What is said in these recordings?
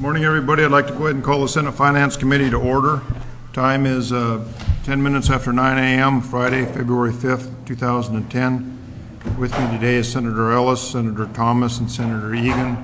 Morning, everybody. I'd like to go ahead and call the Senate Finance Committee to order. Time is 10 minutes after 9 a.m., Friday, February 5th, 2010. With me today is Senator Ellis, Senator Thomas, and Senator Egan.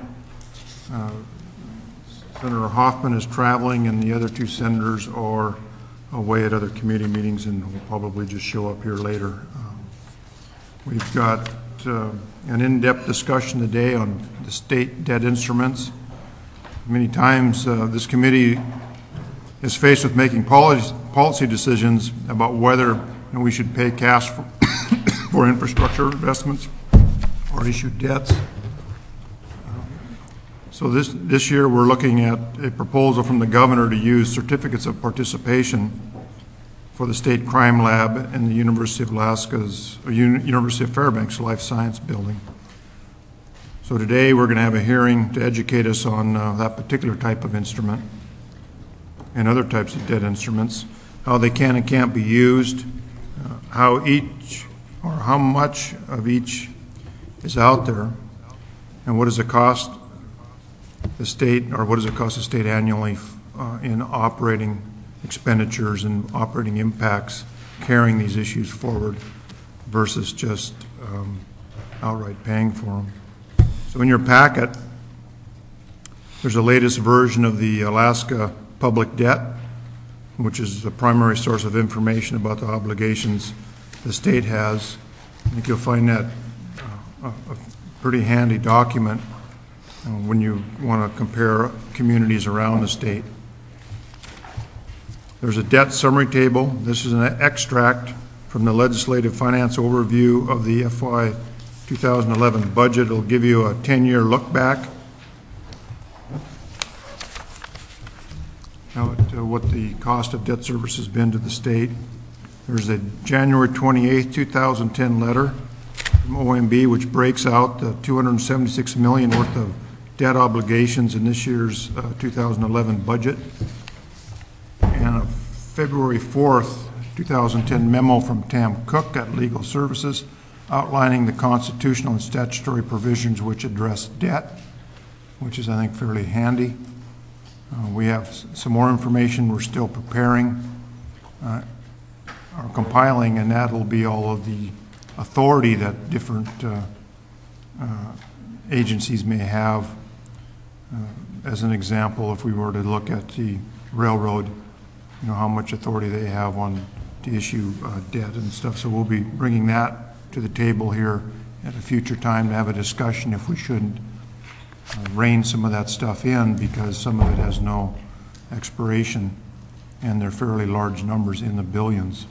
Senator Hoffman is traveling, and the other two senators are away at other committee meetings and will probably just show up here later. We've got an in-depth discussion today on the state debt instruments. Many times this committee is faced with making policy decisions about whether we should pay cash for infrastructure investments or issue debts. So this year we're looking at a proposal from the governor to use certificates of participation for the State Crime Lab in the University of Alaska's University of Fairbanks Life Science Building. So today we're going to have a hearing to educate us on that particular type of instrument and other types of debt instruments, how they can and can't be used, how each or how much of each is out there, and what does it cost the state, or what does it cost the state annually in operating expenditures and operating impacts carrying these issues forward versus just outright paying for them. So in your packet, there's the latest version of the Alaska public debt, which is the primary source of information about the obligations the state has. I think you'll find that a pretty handy document when you want to compare communities around the state. There's a debt summary table. This is an extract from the legislative finance overview of the FY 2011 budget. It'll give you a 10-year look back at what the cost of debt service has been to the state. There's a January 28, 2010 letter from OMB which breaks out the $276 million worth of debt obligations in this year's 2011 budget, and a February 4th, 2010 memo from Tam Cook at Legal Services outlining the constitutional and statutory provisions which address debt, which is, I think, fairly handy. We have some more information we're still preparing or compiling, and that will be all of the authority that different agencies may have. As an example, if we were to look at the railroad, how much authority they have to issue debt and stuff. So we'll be bringing that to the table here at a future time to have a discussion if we shouldn't rein some of that stuff in, because some of it has no expiration and they're fairly large numbers in the billions.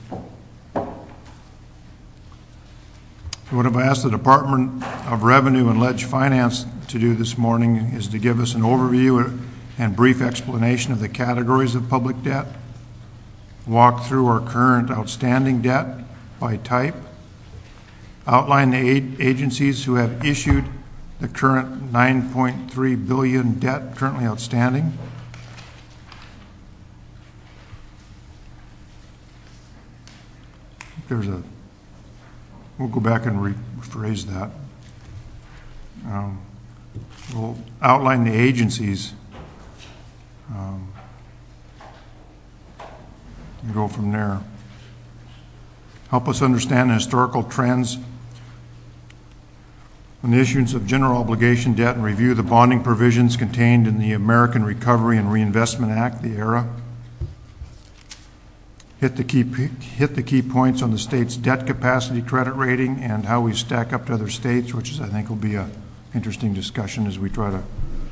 What I've asked the Department of Revenue and Ledge Finance to do this morning is to give us an overview and brief explanation of the categories of public debt, walk through our current outstanding debt by type, outline the agencies who have issued the current $9.3 billion debt currently outstanding, we'll go back and rephrase that. We'll outline the agencies and go from there. Help us understand the historical trends on the issuance of general obligation debt and review the bonding provisions contained in the American Recovery and Reinvestment Act, the ARRA. Hit the key points on the state's debt capacity credit rating and how we stack up to other states, which is, I think, will be an interesting discussion as we try to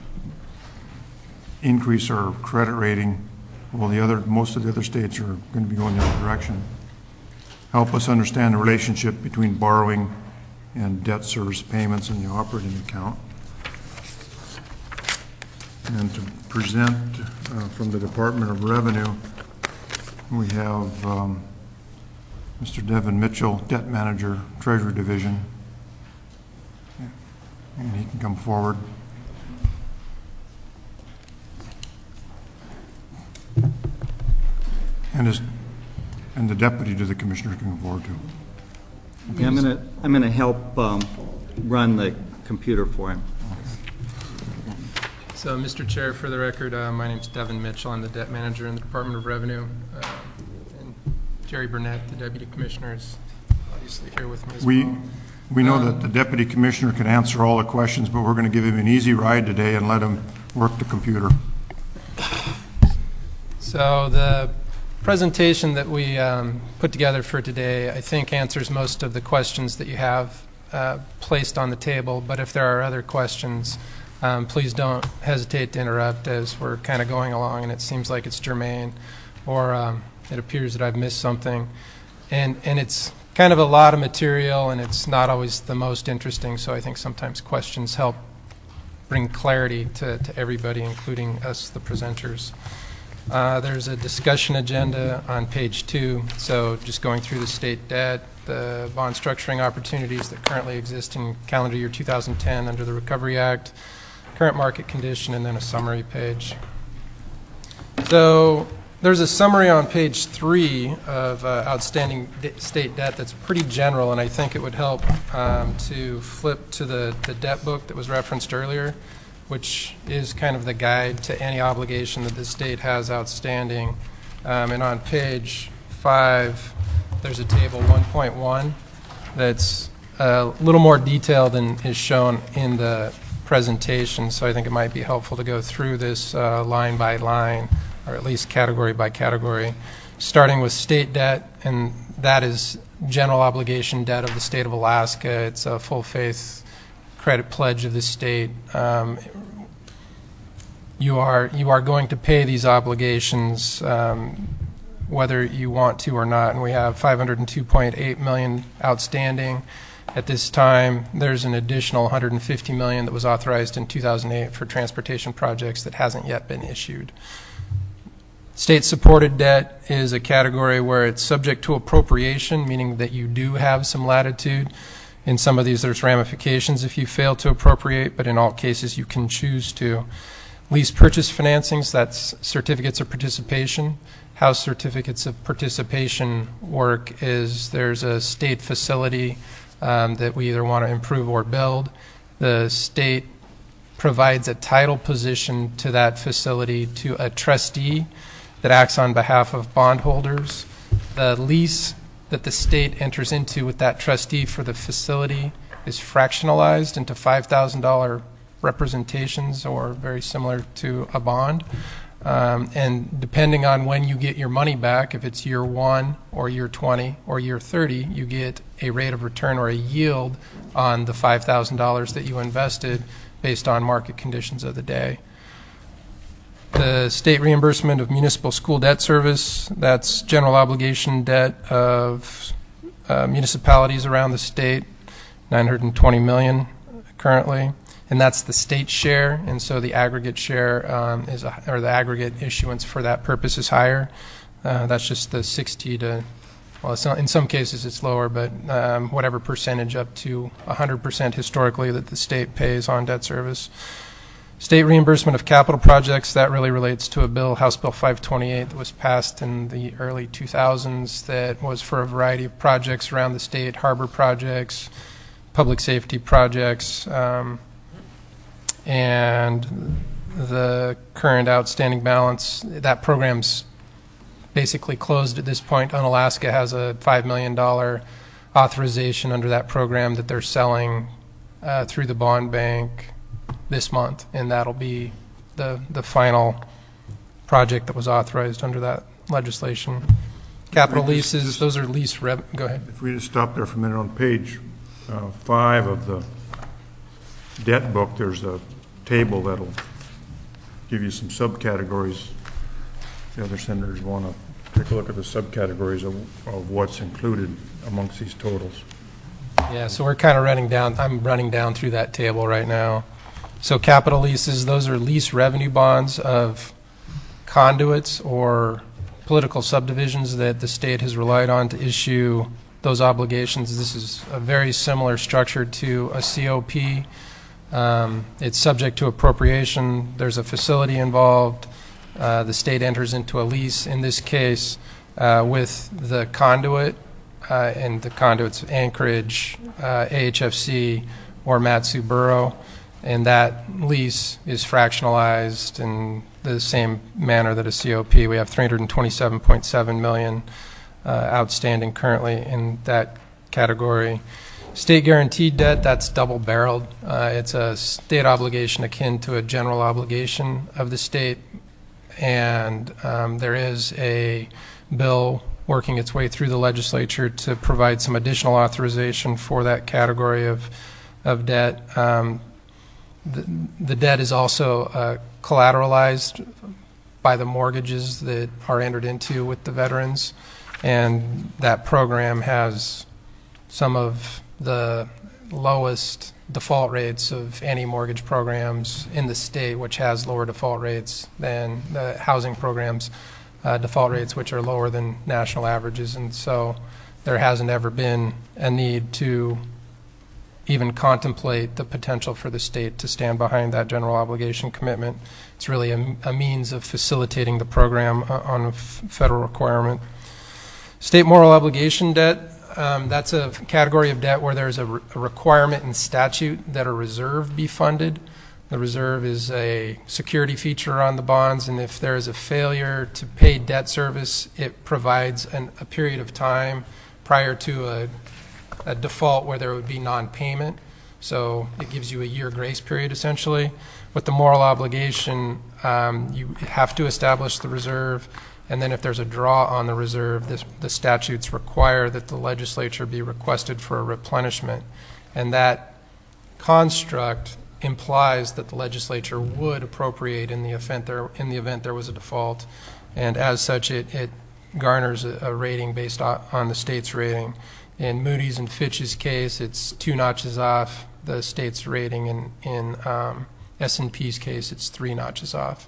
increase our credit rating while most of the other states are going to be going the other direction. Help us understand the relationship between borrowing and debt service payments in the operating account. And to present from the Department of Revenue, we have Mr. Devin Mitchell, Debt Manager, Treasury Division, and he can come forward. And the Deputy to the Commissioner can come forward too. Okay, I'm gonna help run the computer for him. So, Mr. Chair, for the record, my name is Devin Mitchell. I'm the debt manager in the Department of Revenue. And Jerry Burnett, the deputy commissioner, is obviously here with me as well. We know that the deputy commissioner can answer all the questions, but we're going to give him an easy ride today and let him work the computer. So the presentation that we put together for today, I think, answers most of the questions that you have placed on the table. But if there are other questions, please don't hesitate to interrupt as we're kind of going along and it seems like it's germane or it appears that I've missed something. And it's kind of a lot of material and it's not always the most interesting, so I think sometimes questions help bring clarity to everybody, including us, the presenters. There's a discussion agenda on page 2, so just going through the state debt, the bond structuring opportunities that currently exist in calendar year 2010 under the Recovery Act, current market condition, and then a summary page. So there's a summary on page 3 of outstanding state debt that's pretty general, and I think it would help to flip to the debt book that was referenced earlier, which is kind of the guide to any obligation that the state has outstanding. And on page 5, there's a table 1.1 that's a little more detailed than is shown in the presentation, so I think it might be helpful to go through this line by line, or at least category by category, starting with state debt, and that is general obligation debt of the state of Alaska. It's a full faith credit pledge of the state. You are going to pay these obligations whether you want to or not, and we have $502.8 million outstanding at this time. There's an additional $150 million that was authorized in 2008 for transportation projects that hasn't yet been issued. State-supported debt is a category where it's subject to appropriation, meaning that you do have some latitude. In some of these, there's ramifications if you fail to appropriate, but in all cases, you can choose to. Lease purchase financings, that's certificates of participation. How certificates of participation work is there's a state facility that we either want to improve or build. The state provides a title position to that facility to a trustee that acts on behalf of bondholders. The lease that the state enters into with that trustee for the facility is fractionalized into $5,000 representations, or very similar to a bond. And depending on when you get your money back, if it's year 1 or year 20 or year 30, you get a rate of return or a yield on the $5,000 that you invested based on market conditions of the day. The state reimbursement of municipal school debt service, that's general obligation debt of municipalities around the state, $920 million currently, and that's the state share, and so the aggregate share or the aggregate issuance for that purpose is higher. That's just the 60 to, well, it's not, in some cases it's lower, but whatever percentage up to 100% historically that the state pays on debt service. State reimbursement of capital projects, that really relates to a bill, House Bill 528, that was passed in the early 2000s that was for a variety of projects around the state, harbor projects, public safety projects, and the current outstanding balance, that program's basically closed at this point. Unalaska has a $5 million authorization under that program that they're selling through the bond bank this month, and that'll be the final project that was authorized under that legislation. Capital leases, those are lease go ahead. If we just stop there for a minute on page 5 of the debt book, there's a table that'll give you some subcategories. The other senators want to take a look at the subcategories of what's included amongst these totals. Yeah, so we're kind of running down, I'm running down through that table right now. So capital leases, those are lease revenue bonds of conduits or political subdivisions that the state has relied on to issue those obligations. This is a very similar structure to a COP. It's subject to appropriation. There's a facility involved. The state enters into a lease, in this case, with the conduit, and the conduit's Anchorage, AHFC, or Matsu Borough. and that lease is fractionalized in the same manner that a COP. We have $327.7 million outstanding currently in that category. State guaranteed debt, that's double-barreled. It's a state obligation akin to a general obligation of the state, and there is a bill working its way through the legislature to provide some additional authorization for that category of debt. The debt is also collateralized by the mortgages that are entered into with the veterans, and that program has some of the lowest default rates of any mortgage programs in the state, which has lower default rates than the housing programs default rates, which are lower than national averages. And so there hasn't ever been a need to even contemplate the potential for the state to stand behind that general obligation commitment. It's really a means of facilitating the program on a federal requirement. State moral obligation debt, that's a category of debt where there's a requirement in statute that a reserve be funded. The reserve is a security feature on the bonds, and if there is a failure to pay debt service, it provides a period of time prior to a default where there would be non-payment. So it gives you a year grace period, essentially. With the moral obligation, you have to establish the reserve, and then if there's a draw on the reserve, the statutes require that the legislature be requested for a replenishment. And that construct implies that the legislature would appropriate in the event there was a default, and as such it garners a rating based on the state's rating. In Moody's and Fitch's case, it's 2 notches off the state's rating. In S&P's case, it's 3 notches off.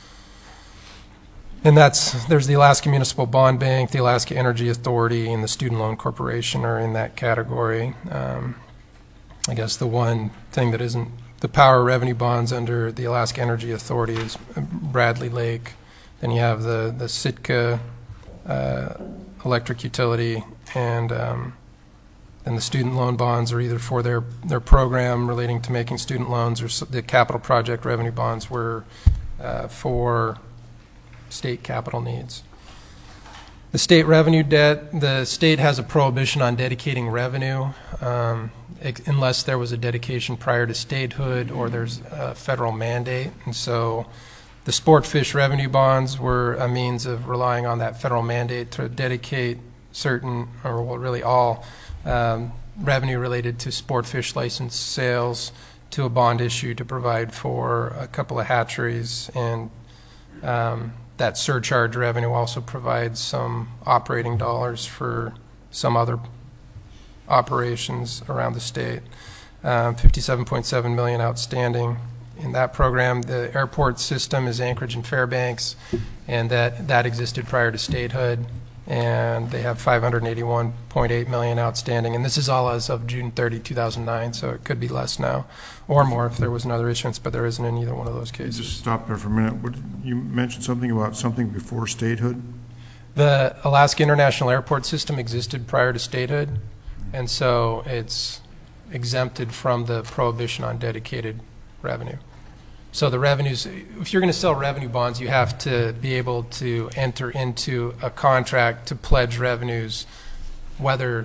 And there's the Alaska Municipal Bond Bank, the Alaska Energy Authority, and the Student Loan Corporation are in that category. I guess the one thing that isn't the power revenue bonds under the Alaska Energy Authority is Bradley Lake. Then you have the Sitka electric utility, and the student loan bonds are either for their program relating to making student loans, or the capital project revenue bonds were for state capital needs. The state revenue debt, the state has a prohibition on dedicating revenue unless there was a dedication prior to statehood or there's a federal mandate. And so the sport fish revenue bonds were a means of relying on that federal mandate to dedicate certain, or well, really all, revenue related to sport fish license sales to a bond issue to provide for a couple of hatcheries. And that surcharge revenue also provides some operating dollars for some other operations around the state. $57.7 million outstanding in that program. The airport system is Anchorage and Fairbanks, and that existed prior to statehood, and they have $581.8 million outstanding. And this is all as of June 30, 2009, so it could be less now or more if there was another issuance, but there isn't in either one of those cases. Just stop there for a minute. You mentioned something about something before statehood? The Alaska International Airport System existed prior to statehood, and so it's exempted from the prohibition on dedicated revenue. So the revenues, if you're going to sell revenue bonds, you have to be able to enter into a contract to pledge revenues, whether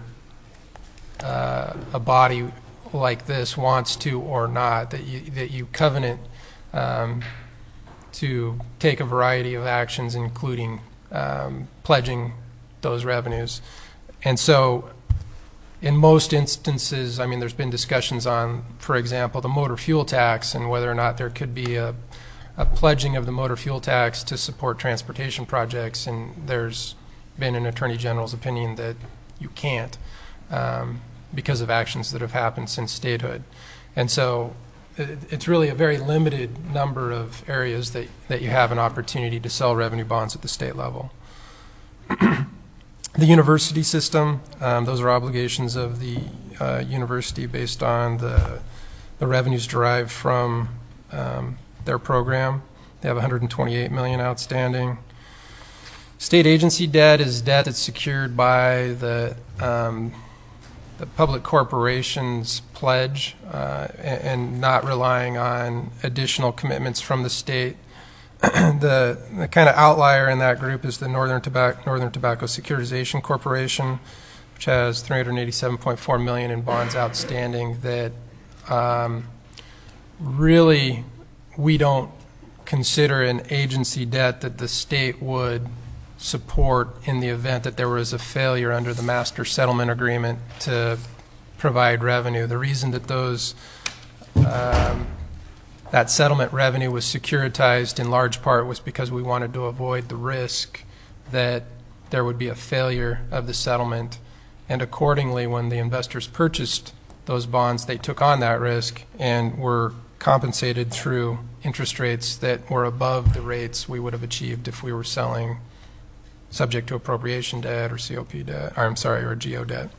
a body like this wants to or not, that you covenant to take a variety of actions, including pledging those revenues. And so in most instances, I mean, there's been discussions on, for example, the motor fuel tax and whether or not there could be a pledging of the motor fuel tax to support transportation projects, and there's been an Attorney General's opinion that you can't because of actions that have happened since statehood. And so it's really a very limited number of areas that you have an opportunity to sell revenue bonds at the state level. The university system, those are obligations of the university based on the revenues derived from their program. They have $128 million outstanding. State agency debt is debt that's secured by the public corporations pledge and not relying on additional commitments from the state. The kind of outlier in that group is the Northern Tobacco Securitization Corporation, which has $387.4 million in bonds outstanding that really we don't consider an agency debt that the state would support in the event that there was a failure under the master settlement agreement to provide revenue. The reason that that settlement revenue was securitized in large part was because we wanted to avoid the risk that there would be a failure of the settlement. And accordingly, when the investors purchased those bonds, they took on that risk and were compensated through interest rates that were above the rates we would have achieved if we were selling subject to appropriation debt or COP debt, or GO debt.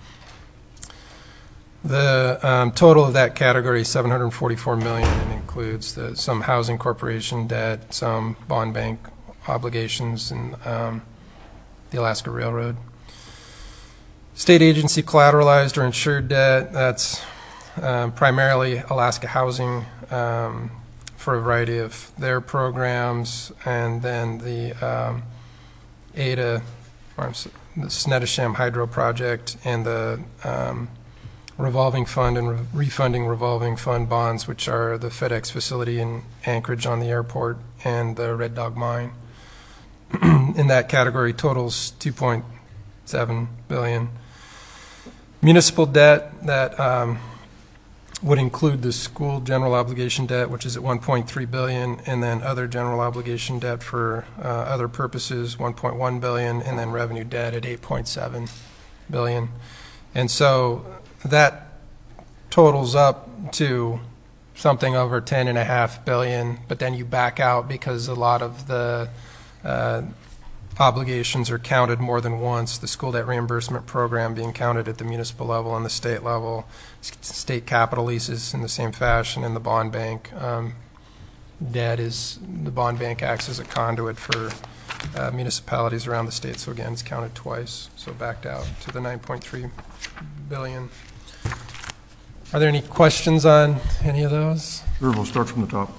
The total of that category is $744 million and includes some housing corporation debt, some bond bank obligations, and the Alaska Railroad. State agency collateralized or insured debt, that's primarily Alaska Housing for a variety of their programs, and then the ADA, or the Snettisham Hydro Project, and the revolving fund and refunding revolving fund bonds, which are the FedEx facility in Anchorage on the airport and the Red Dog Mine. In that category totals $2.7 billion. Municipal debt that would include the school general obligation debt, which is at $1.3 billion, and then other general obligation debt for other purposes, $1.1 billion, and then revenue debt at $8.7 billion. And so that totals up to something over $10.5 billion, but then you back out because a lot of the obligations are counted more than once, the school debt reimbursement program being counted at the municipal level and the state level, state capital leases in the same fashion, and the bond bank debt is, the bond bank acts as a conduit for municipalities around the state, so again, it's counted twice, so backed out to the $9.3 billion. Are there any questions on any of those? Sure, we'll start from the top.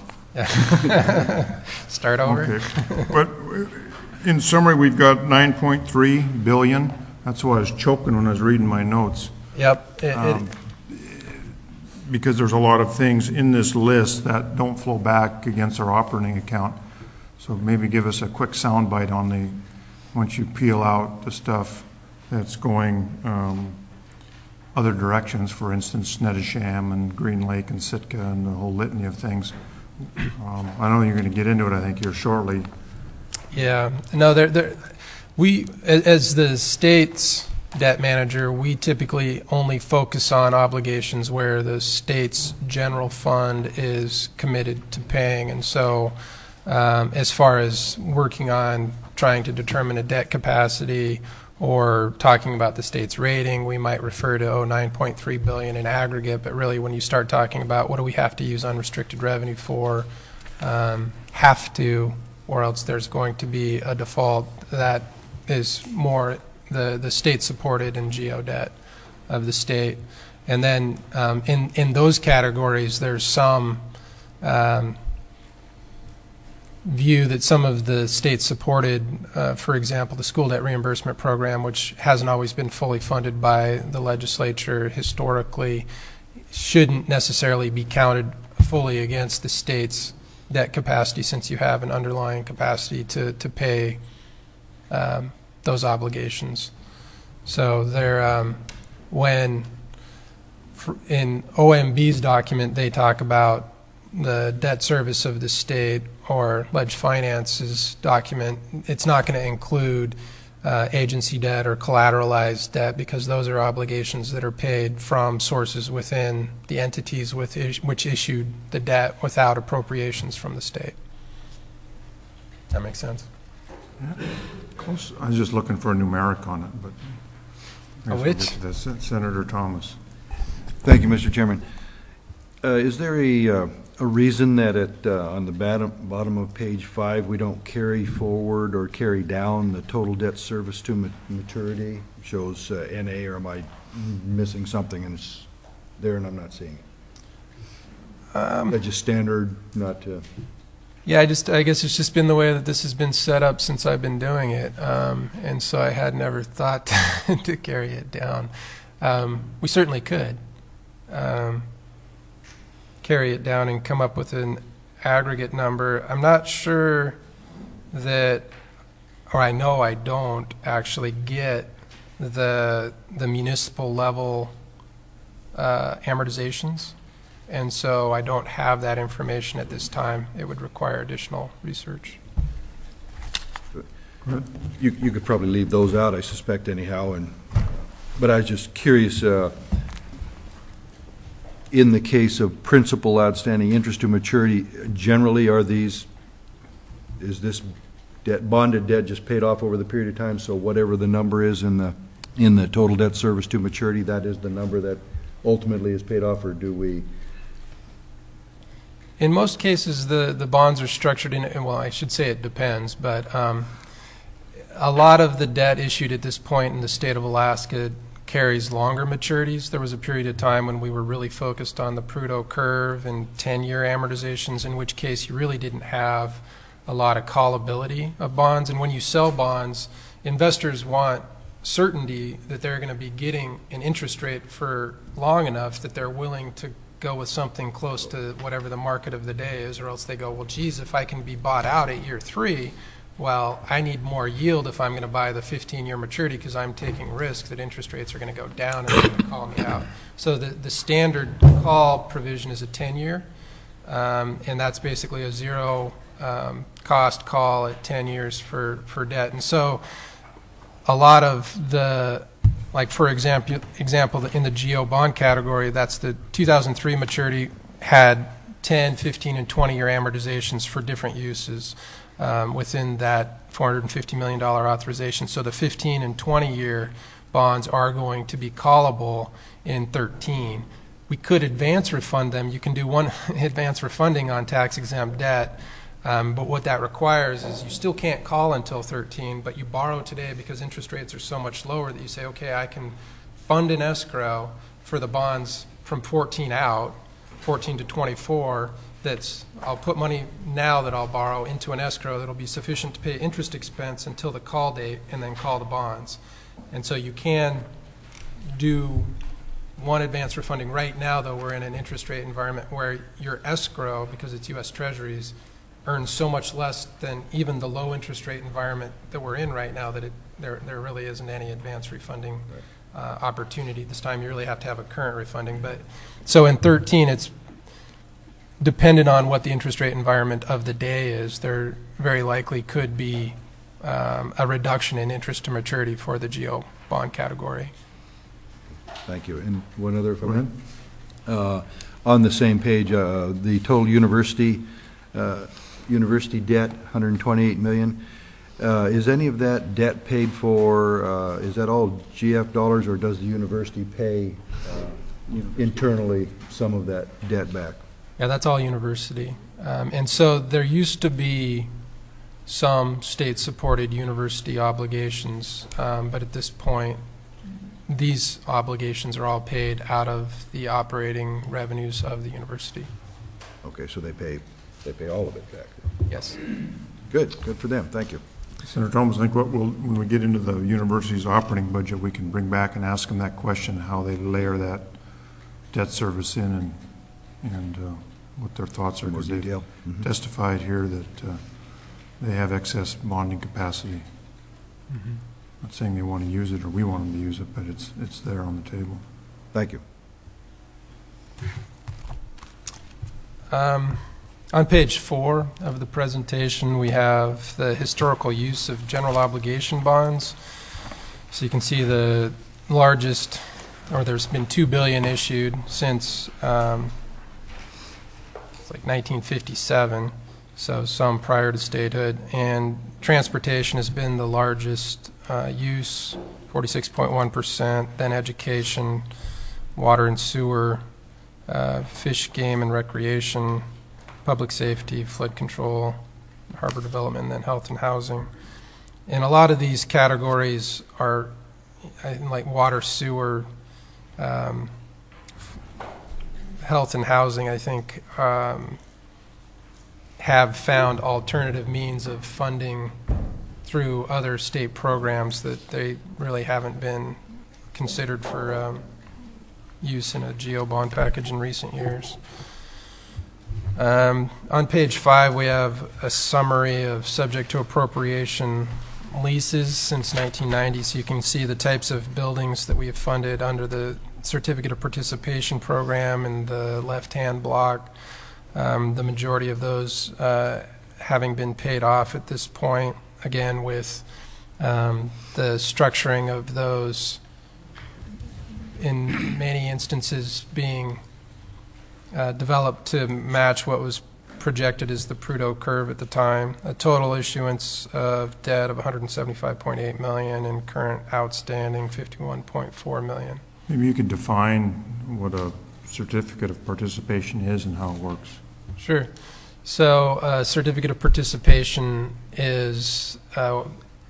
Start over? Okay. But in summary, we've got $9.3 billion. That's why I was choking when I was reading my notes. Yep. Because there's a lot of things in this list that don't flow back against our operating account. So maybe give us a quick soundbite on the, once you peel out the stuff that's going other directions, for instance, Snettisham and Green Lake and Sitka and the whole litany of things. I know you're going to get into it, I think, here shortly. Yeah. No, we, as the state's debt manager, we typically only focus on obligations where the state's general fund is committed to paying. And so as far as working on trying to determine a debt capacity or talking about the state's rating, we might refer to $9.3 billion in aggregate, but really when you start talking about what do we have to use unrestricted revenue for, have to, or else there's going to be a default, that is more the state-supported and GO debt of the state. And then in those categories, there's some view that some of the state-supported, for example, the school debt reimbursement program, which hasn't always been fully funded by the legislature historically, shouldn't necessarily be counted fully against the state's debt capacity, since you have an underlying capacity to pay those obligations. So there, when in OMB's document they talk about the debt service of the state, or Ledge Finance's document, it's not going to include agency debt or collateralized debt, because those are obligations that are paid from sources within the entities which issued the debt without appropriations from the state. That makes sense? Yeah. Close. I was just looking for a numeric on it, but which? Senator Thomas. Thank you, Mr. Chairman. Is there a a reason that on the bottom of page 5, we don't carry forward or carry down the total debt service to maturity? It shows NA, or am I missing something and it's there and I'm not seeing it? That's just standard, not to... Yeah, I guess it's just been the way that this has been set up since I've been doing it, and so I had never thought to carry it down. We certainly could carry it down and come up with an aggregate number. I'm not sure that, or I know I don't actually get the municipal level amortizations. And so I don't have that information at this time. It would require additional research. You could probably leave those out, I suspect, anyhow. But I was just curious, in the case of principal outstanding interest to maturity, generally is this bonded debt just paid off over the period of time? So whatever the number is in the total debt service to maturity, that is the number that ultimately is paid off, or do we... In most cases, the bonds are structured in, well, I should say it depends, but a lot of the debt issued at this point in the state of Alaska carries longer maturities. There was a period of time when we were really focused on the Prudhoe curve and 10-year amortizations, in which case you really didn't have a lot of callability of bonds. And when you sell bonds, investors want certainty that they're going to be getting an interest rate for long enough that they're willing to go with something close to whatever the market of the day is, or else they go, well, geez, if I can be bought out at year 3, well, I need more yield if I'm going to buy the 15-year maturity because I'm taking risk that interest rates are going to go down and they're going to call me out. So the standard call provision is a 10-year, and that's basically a zero cost call at 10 years for debt. And so a lot of the, like for example, in the GO bond category, that's the 2003 maturity, had 10, 15, and 20-year amortizations for different uses within that $450 million authorization. So the 15 and 20-year bonds are going to be callable in 13. We could advance refund them. You can do one advance refunding on tax-exempt debt, but what that requires is you still can't call until 13, but you borrow today because interest rates are so much lower that you say, okay, I can fund an escrow for the bonds from 14 out, 14 to 24, I'll put money now that I'll borrow into an escrow that'll be sufficient to pay interest expense until the call date and then call the bonds. And so you can do one advance refunding. Right now, though, we're in an interest rate environment where your escrow, because it's U.S. Treasuries, earns so much less than even the low interest rate environment that we're in right now that there really isn't any advance refunding opportunity this time. You really have to have a current refunding. But so in 13, it's dependent on what the interest rate environment of the day is. There very likely could be a reduction in interest to maturity for the GO bond category. Thank you. And one other, if I may. On the same page, the total university debt, $128 million. Is any of that debt paid for, is that all GF dollars, or does the university pay internally some of that debt back? Yeah, that's all university. And so there used to be some state-supported university obligations, but at this point, these obligations are all paid out of the operating revenues of the university. Okay, so they pay all of it back. Yes. Good for them. Thank you. Senator Thomas, I think when we get into the university's operating budget, we can bring back and ask them that question, how they layer that debt service in and what their thoughts are, because they've testified here that they have excess bonding capacity. Mm-hmm. Not saying they want to use it or we want them to use it, but it's there on the table. Thank you. On page 4 of the presentation, we have the historical use of general obligation bonds. So you can see the largest, or there's been $2 billion issued since it's like 1957, so some prior to statehood. And transportation has been the largest use, 46.1%, then education, water and sewer, fish, game, and recreation, public safety, flood control, harbor development, and then health and housing. And a lot of these categories are like water, sewer, health and housing, I think, have found alternative means of funding through other state programs that they really haven't been considered for use in a GO bond package in recent years. On page 5, we have a summary of subject to appropriation leases since 1990, so you can see the types of buildings that we have funded under the Certificate of Participation program in the left-hand block. The majority of those having been paid off at this point, again with the structuring of those in many instances being developed to match what was projected as the Prudhoe curve at the time. A total issuance of debt of $175.8 million and current outstanding $51.4 million. Maybe you could define what a certificate of participation is and how it works. Sure. So a certificate of participation is a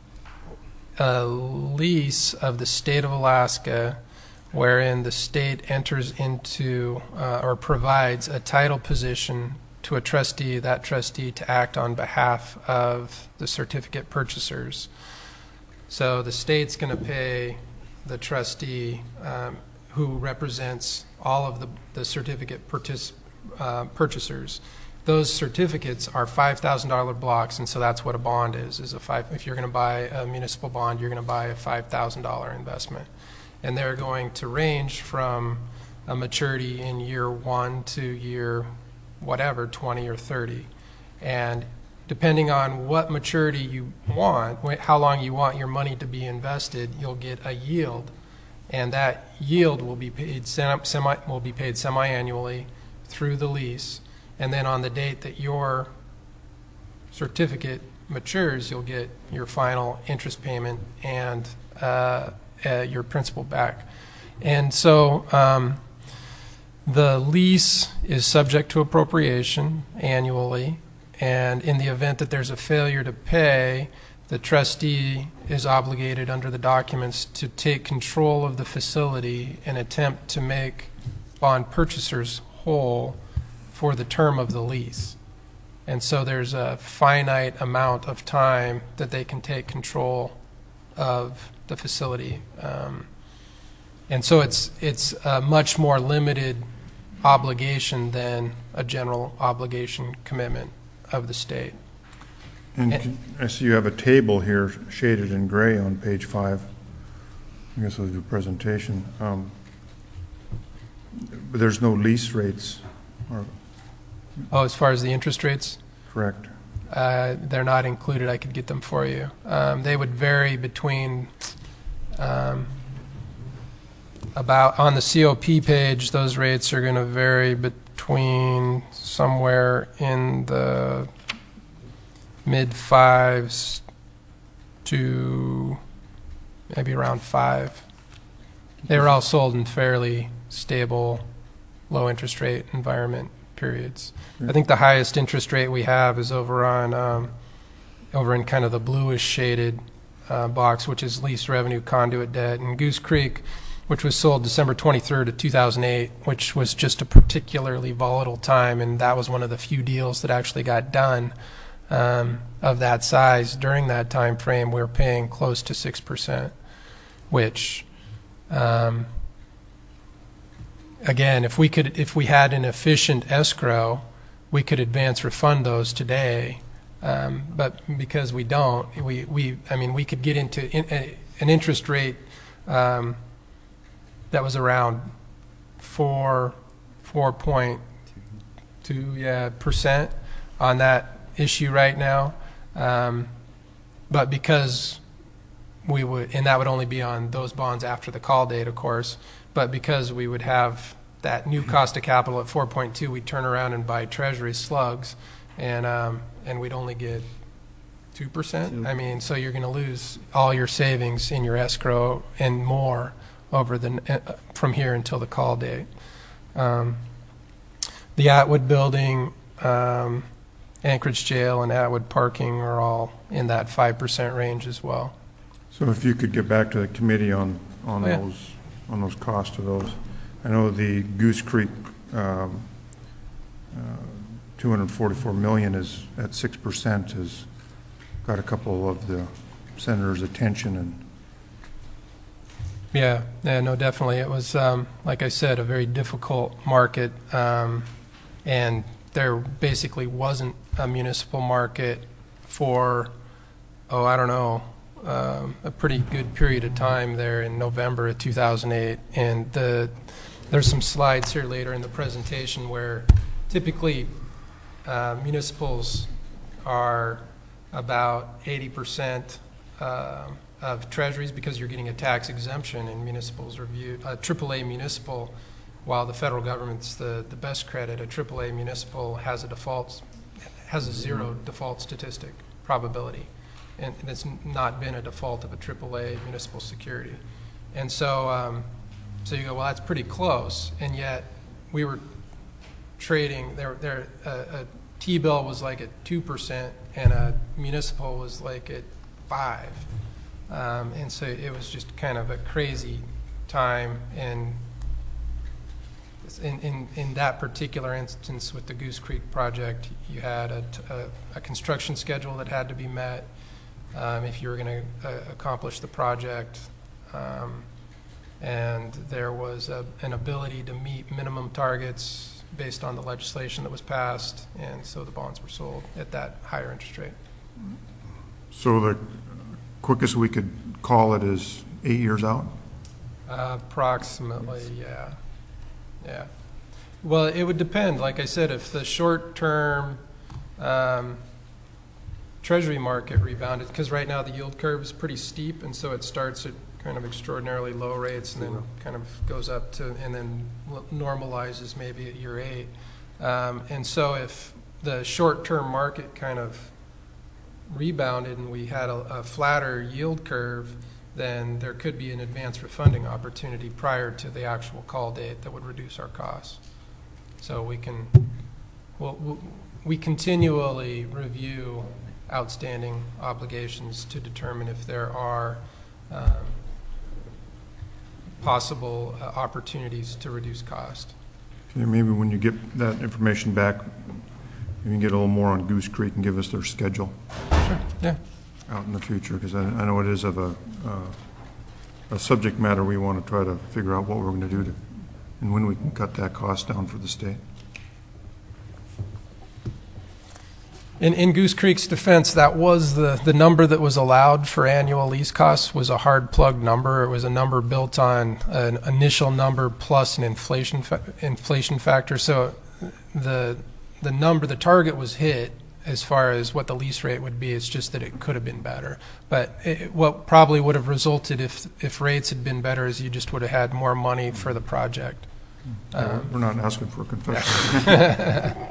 lease of the state of Alaska wherein the state enters into or provides a title position to a trustee, that trustee to act on behalf of the certificate purchasers. So the state's going to pay the trustee who represents all of the certificate purchasers. Those certificates are $5,000 blocks, and so that's what a bond is if you're going to buy a municipal bond, you're going to buy a $5,000 investment. And they're going to range from a maturity in year 1 to year whatever, 20 or 30. And depending on what maturity you want, how long you want your money to be invested, you'll get a yield. And that yield will be paid semi-annually through the lease. And then on the date that your certificate matures, you'll get your final interest payment and your principal back. And so the lease is subject to appropriation annually, and in the event that there's a failure to pay, the trustee is obligated under the documents to take control of the facility and attempt to make bond purchasers whole for the term of the lease. And so there's a finite amount of time that they can take control of the facility. And so it's a much more limited obligation than a general obligation commitment of the state. And I see you have a table here shaded in gray on page 5. I guess I'll do a presentation. But there's no lease rates. As far as the interest rates? Correct. They're not included. I could get them for you. They would vary between about on the COP page, those rates are going to vary between somewhere in the mid-5s to maybe around 5. They were all sold in fairly stable, low interest rate environment periods. I think the highest interest rate we have is over in kind of the bluish shaded box, which is lease revenue conduit debt. And Goose Creek, which was sold December 23rd of 2008, which was just a particularly volatile time, and that was one of the few deals that actually got done of that size during that time frame. We were paying close to 6%, which again, if we had an efficient escrow, we could advance refund those today. But because we don't, we could get into an interest rate that was around 4.2% on that issue right now. But because we would, and that would only be on those bonds after the call date, of course, but because we would have that new cost of capital at 4.2, we'd turn around and buy Treasury slugs, and we'd only get 2%. So you're going to lose all your savings in your escrow and more over from here until the call date. The Atwood building Anchorage Jail and Atwood Parking are all in that 5% range as well. So if you could get back to the committee on yeah. those costs of those. I know the Goose Creek 244 million is at 6%, has got a couple of the senator's attention. And Yeah, no, definitely. It was, like I said, a very difficult market, and there basically wasn't a municipal market for, I don't know, a pretty good period of time there in November of 2008. And there's some slides here later in the presentation where typically municipals are about 80% of treasuries because you're getting a tax exemption, and municipals are viewed, a AAA municipal, while the federal government's the best credit, a AAA municipal has a zero default statistic probability. And it's not been a default of a AAA municipal security. And so, so you go, well, that's pretty close. And yet we were trading, a T-bill was like at 2% and a municipal was like at 5%. And so it was just kind of a crazy time. And in that particular instance with the Goose Creek project, you had a construction schedule that had to be met if you were going to accomplish the project. And there was an ability to meet minimum targets based on the legislation that was passed, and so the bonds were sold at that higher interest rate. so the quickest we could call it is 8 years out? Approximately, yeah. Yeah. Well, it would depend. Like I said, if the short-term Treasury market rebounded, because right now the yield curve is pretty steep, and so it starts at kind of extraordinarily low rates and then kind of goes up to, and then normalizes maybe at year 8. And so if the short-term market kind of rebounded and we had a flatter yield curve, then there could be an advance refunding opportunity prior to the actual call date that would reduce our costs. So we continually review outstanding obligations to determine if there are possible opportunities to reduce cost. Okay, maybe when you get that information back, you can get a little more on Goose Creek and give us their schedule. Sure. Yeah. Out in the future, because I know it is of a subject matter we want to try to figure out what we're going to do and when we can cut that cost down for the state. In Goose Creek's defense, that was the number that was allowed for annual lease costs was a hard plug number. It was a number built on an initial number plus an inflation factor. So the target was hit as far as what the lease rate would be. It's just that it could have been better. But what probably would have resulted if rates had been better is you just would have had more money for the project. We're not asking for a confession.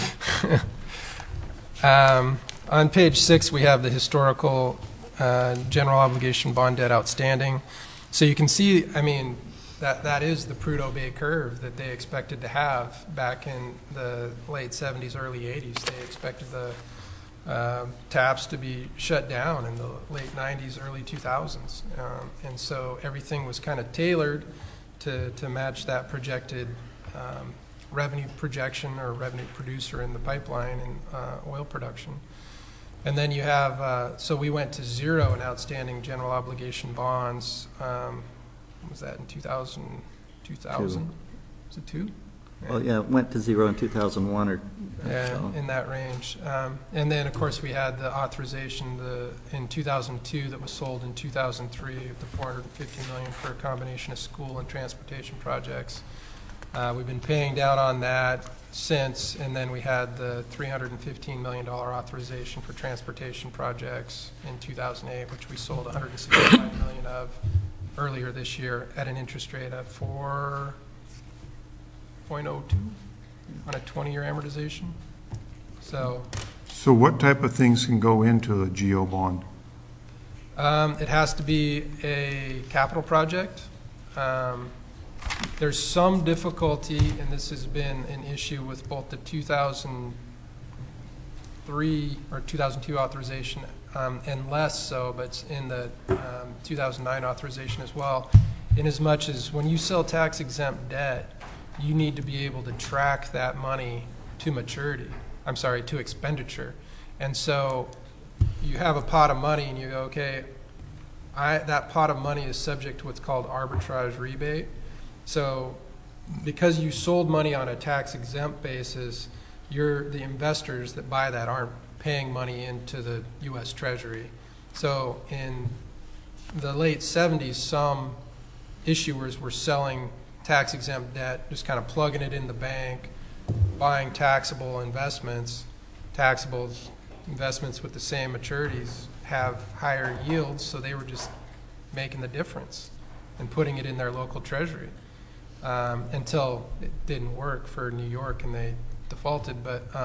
On page 6, we have the historical general obligation bond debt outstanding. So you can see, I mean, that is the Prudhoe Bay curve that they expected to have back in the late 70s, early 80s. They expected the taps to be shut down in the late 90s, early 2000s. And so everything was kind of tailored to match that projected revenue projection or revenue producer in the pipeline and oil production. And then you have, so we went to 0 in outstanding general obligation bonds. What was that in 2000? 2000? Was it 2? Well, yeah, it went to 0 in 2001 or yeah, so. in that range. And then, of course, we had the authorization in 2002 that was sold in 2003 of the $450 million for a combination of school and transportation projects. We've been paying down on that since, and then we had the $315 million authorization for transportation projects in 2008, which we sold $165 million of earlier this year at an interest rate of 4.02 on a 20-year amortization. So what type of things can go into a GO bond? it has to be a capital project. There's some difficulty, and this has been an issue with both the 2002 2003 or 2002 authorization, and less so, but it's in the 2009 authorization as well, in as much as when you sell tax-exempt debt, you need to be able to track that money to maturity. I'm sorry, to expenditure. And so you have a pot of money and you go, okay, that pot of money is subject to what's called arbitrage rebate. So because you sold money on a tax-exempt basis, the investors that buy that aren't paying money into the U.S. Treasury. So in the late 70s, some issuers were selling tax-exempt debt, just kind of plugging it in the bank, buying taxable investments. Taxable investments with the same maturities have higher yields, so they were just making the difference and putting it in their local treasury until it didn't work for New York and they defaulted.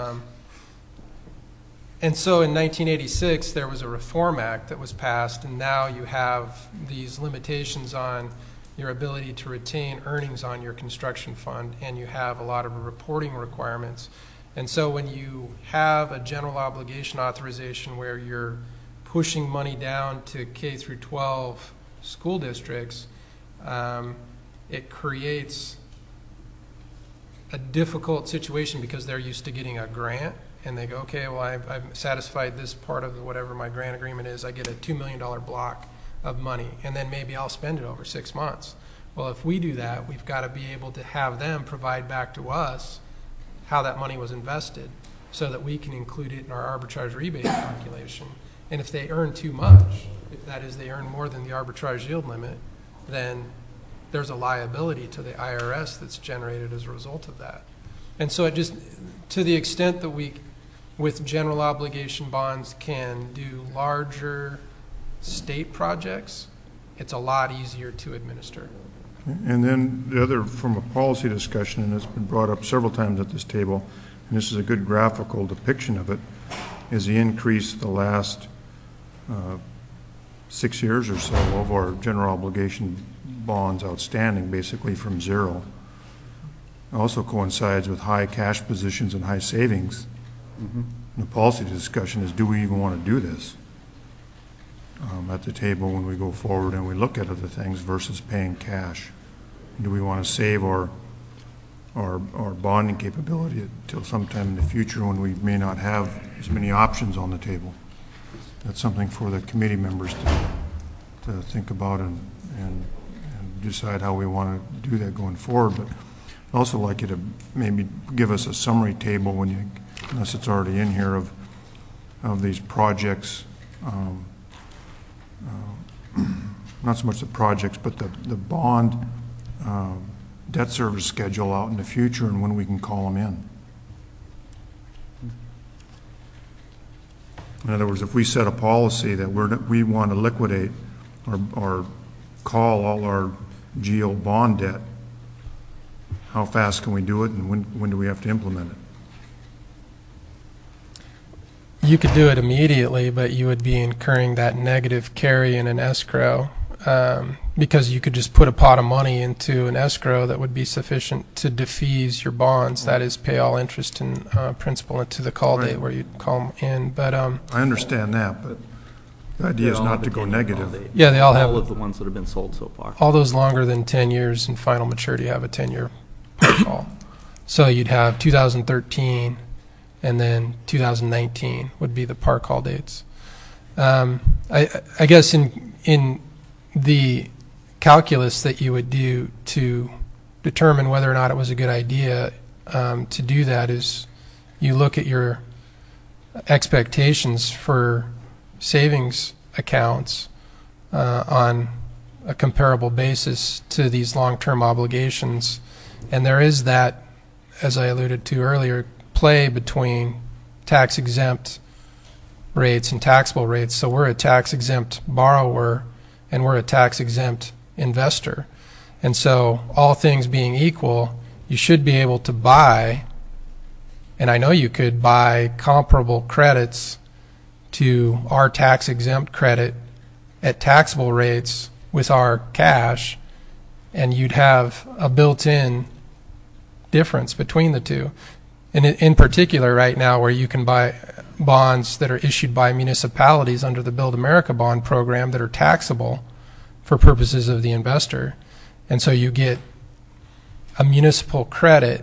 And so in 1986, there was a Reform Act that was passed, and now you have these limitations on your ability to retain earnings on your construction fund, and you have a lot of reporting requirements. And so when you have a general obligation authorization where you're pushing money down to K through 12 school districts, it creates a difficult situation because they're used to getting a grant, and they go, okay, well, I've satisfied this part of whatever my grant agreement is. I get a $2 million block of money, and then maybe I'll spend it over 6 months. Well, if we do that, we've got to be able to have them provide back to us how that money was invested so that we can include it in our arbitrage rebate calculation. And if they earn too much, if that is they earn more than the arbitrage yield limit, then there's a liability to the IRS that's generated as a result of that. And so it just, to the extent that we, with general obligation bonds, can do larger state projects, it's a lot easier to administer. And then the other, from a policy discussion, and it's been brought up several times at this table, and this is a good graphical depiction of it, is the increase the last 6 years or so of our general obligation bonds outstanding, basically from zero. It also coincides with high cash positions and high savings. Mm-hmm. The policy discussion is, do we even want to do this at the table when we go forward and we look at other things versus paying cash? Do we want to save our bonding capability until sometime in the future when we may not have as many options on the table? That's something for the committee members to think about and decide how we want to do that going forward. But I'd also like you to maybe give us a summary table when you, unless it's already in here, of these projects. Not so much the projects, but the bond debt service schedule out in the future and when we can call them in. In other words, if we set a policy that we want to liquidate or call all our GO bond debt, how fast can we do it, and when do we have to implement it? You could do it immediately, but you would be incurring that negative carry in an escrow because you could just put a pot of money into an escrow that would be sufficient to defease your bonds. That is, pay all interest and principal into the call date where you call them in. But I understand that, but the idea is not to go negative. Yeah, they all have. All of the ones that have been sold so far. All those longer than 10 years in final maturity have a 10-year par call. So you'd have 2013 and then 2019 would be the par call dates. I guess in the calculus that you would do to determine whether or not it was a good idea to do that is you look at your expectations for savings accounts on a comparable basis to these long-term obligations, and there is that, as I alluded to earlier, play between tax-exempt rates and taxable rates. So we're a tax-exempt borrower and we're a tax-exempt investor. And so all things being equal, you should be able to buy, and I know you could buy comparable credits to our tax-exempt credit at taxable rates with our cash, and you'd have a built-in difference between the two. And in particular right now where you can buy bonds that are issued by municipalities under the Build America bond program that are taxable for purposes of the investor. And so you get a municipal credit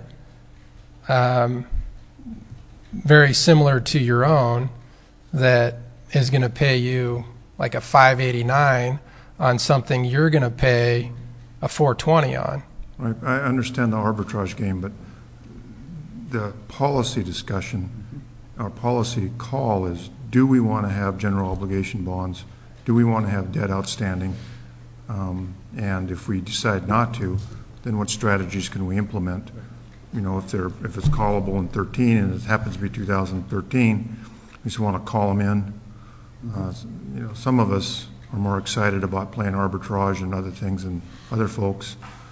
very similar to your own that is going to pay you like a 589 on something you're going to pay a 420 on. Right. I understand the arbitrage game, but the policy discussion, our policy call is, do we want to have general obligation bonds? Do we want to have debt outstanding? And if we decide not to, then what strategies can we implement? You know, if it's callable in 13 and it happens to be 2013, we just want to call them in. You know, some of us are more excited about playing arbitrage and other things than other folks,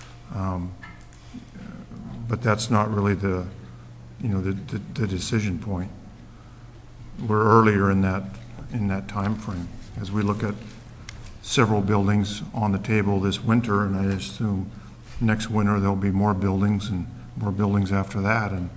but that's not really the decision point. We're earlier in that time frame as we look at several buildings on the table this winter, and I assume next winter there'll be more buildings and more buildings after that, and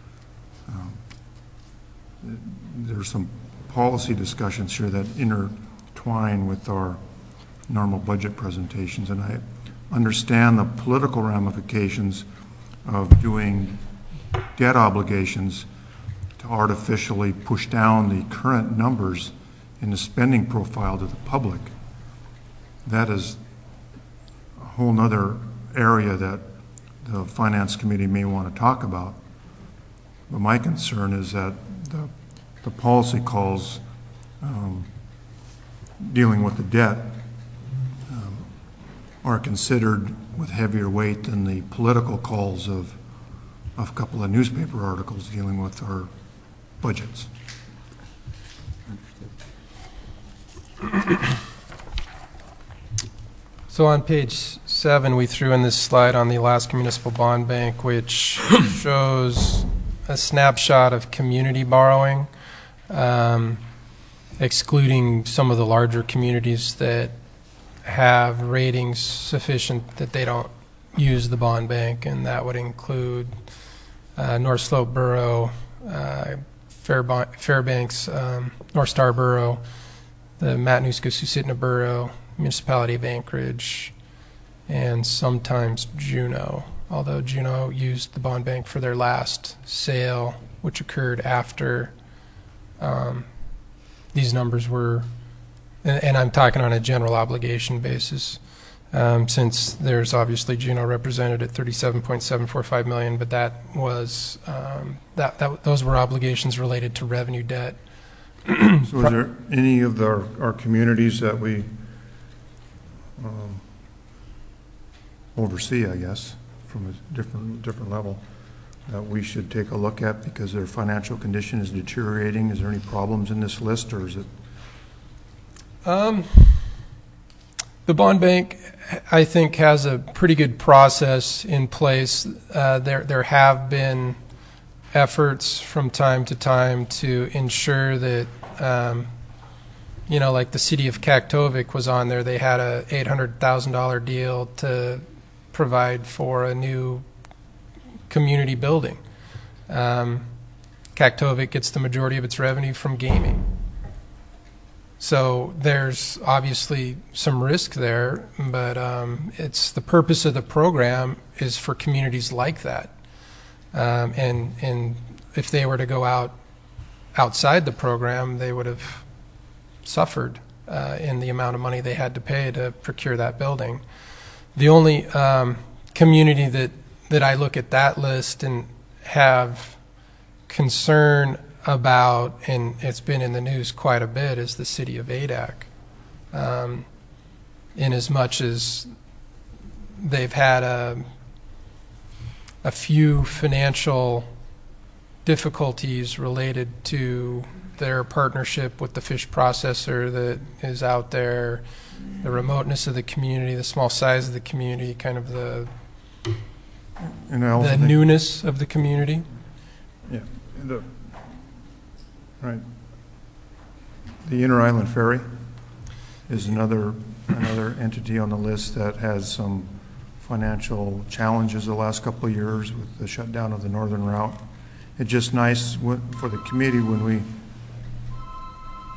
there's some policy discussions here that intertwine with our normal budget presentations, and I understand the political ramifications of doing debt obligations to artificially push down the current numbers in the spending profile to the public. That is a whole nother area that the Finance Committee may want to talk about. But my concern is that the policy calls dealing with the debt are considered with heavier weight than the political calls of a couple of newspaper articles dealing with our budgets. So on page 7, we threw in this slide on the Alaska Municipal Bond Bank, which shows a snapshot of community borrowing, excluding some of the larger communities that have ratings sufficient that they don't use the bond bank, and that would include North Slope Borough, Fairbanks, North Star Borough, the Matanuska-Susitna Borough, Municipality of Anchorage, and sometimes Juneau, although Juneau used the bond bank for their last sale, which occurred after these numbers were, and I'm talking on a general obligation basis, since there's obviously Juneau represented at $37.745 million, but that was those were obligations related to revenue debt. So is there any of our communities that we oversee, I guess, from a different level, that we should take a look at because their financial condition is deteriorating? Is there any problems in this list, or is it? The bond bank, I think, has a pretty good process in place. There have been efforts from time to time to ensure that, like the city of Kaktovik was on there. They had a $800,000 deal to provide for a new community building. Kaktovik gets the majority of its revenue from gaming. So there's obviously some risk there, but it's the purpose of the program is for communities like that. And if they were to go outside the program, they would have suffered in the amount of money they had to pay to procure that building. The only community that I look at that list and have concern about, and it's been in the news quite a bit, is the city of Adak. In as much as they've had a few financial difficulties related to their partnership with the fish processor that is out there, the remoteness of the community, the small size of the community, kind of the newness of the community. Yeah. Right. The Inter-Island Ferry is another entity on the list that has some financial challenges the last couple of years with the shutdown of the northern route. It's just nice for the committee when we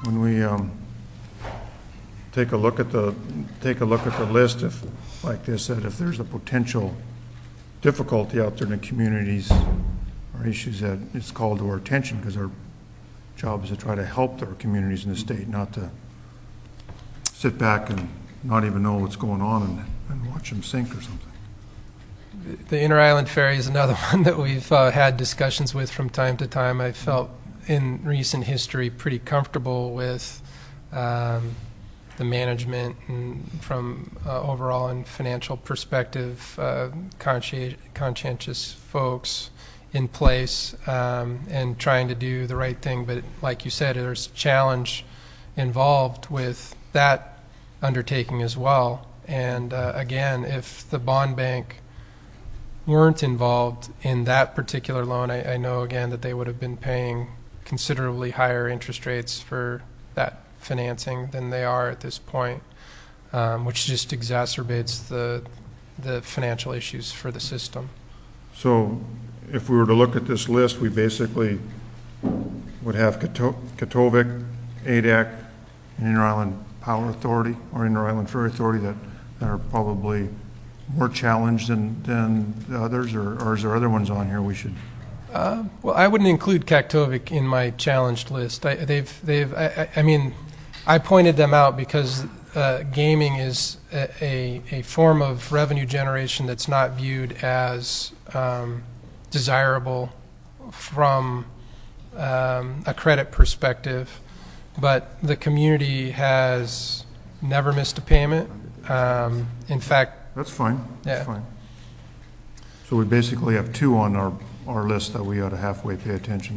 when we take a look at the list, if like this, that if there's a potential difficulty out there in the communities or issues that it's called to our attention, because our job is to try to help our communities in the state, not to sit back and not even know what's going on and watch them sink or something. The Inter-Island Ferry is another one that we've had discussions with from time to time. I felt in recent history pretty comfortable with the management and from overall and financial perspective, conscientious folks in place and trying to do the right thing. But like you said, there's challenge involved with that undertaking as well. And again, if the bond bank weren't involved in that particular loan, I know again that they would have been paying considerably higher interest rates for that financing than they are at this point, which just exacerbates the financial issues for the system. So if we were to look at this list, we basically would have Katovik, ADAC, and Inter-Island Power Authority or Inter-Island Ferry Authority that are probably more challenged than the others, or is there other ones on here we should? Well, I wouldn't include Kaktovik in my challenged list. I mean, I pointed them out because gaming is a form of revenue generation that's not viewed as desirable from a credit perspective, but the community has never missed a payment. In fact, that's fine. Yeah. That's fine. So we basically have two on our list that we ought to halfway pay attention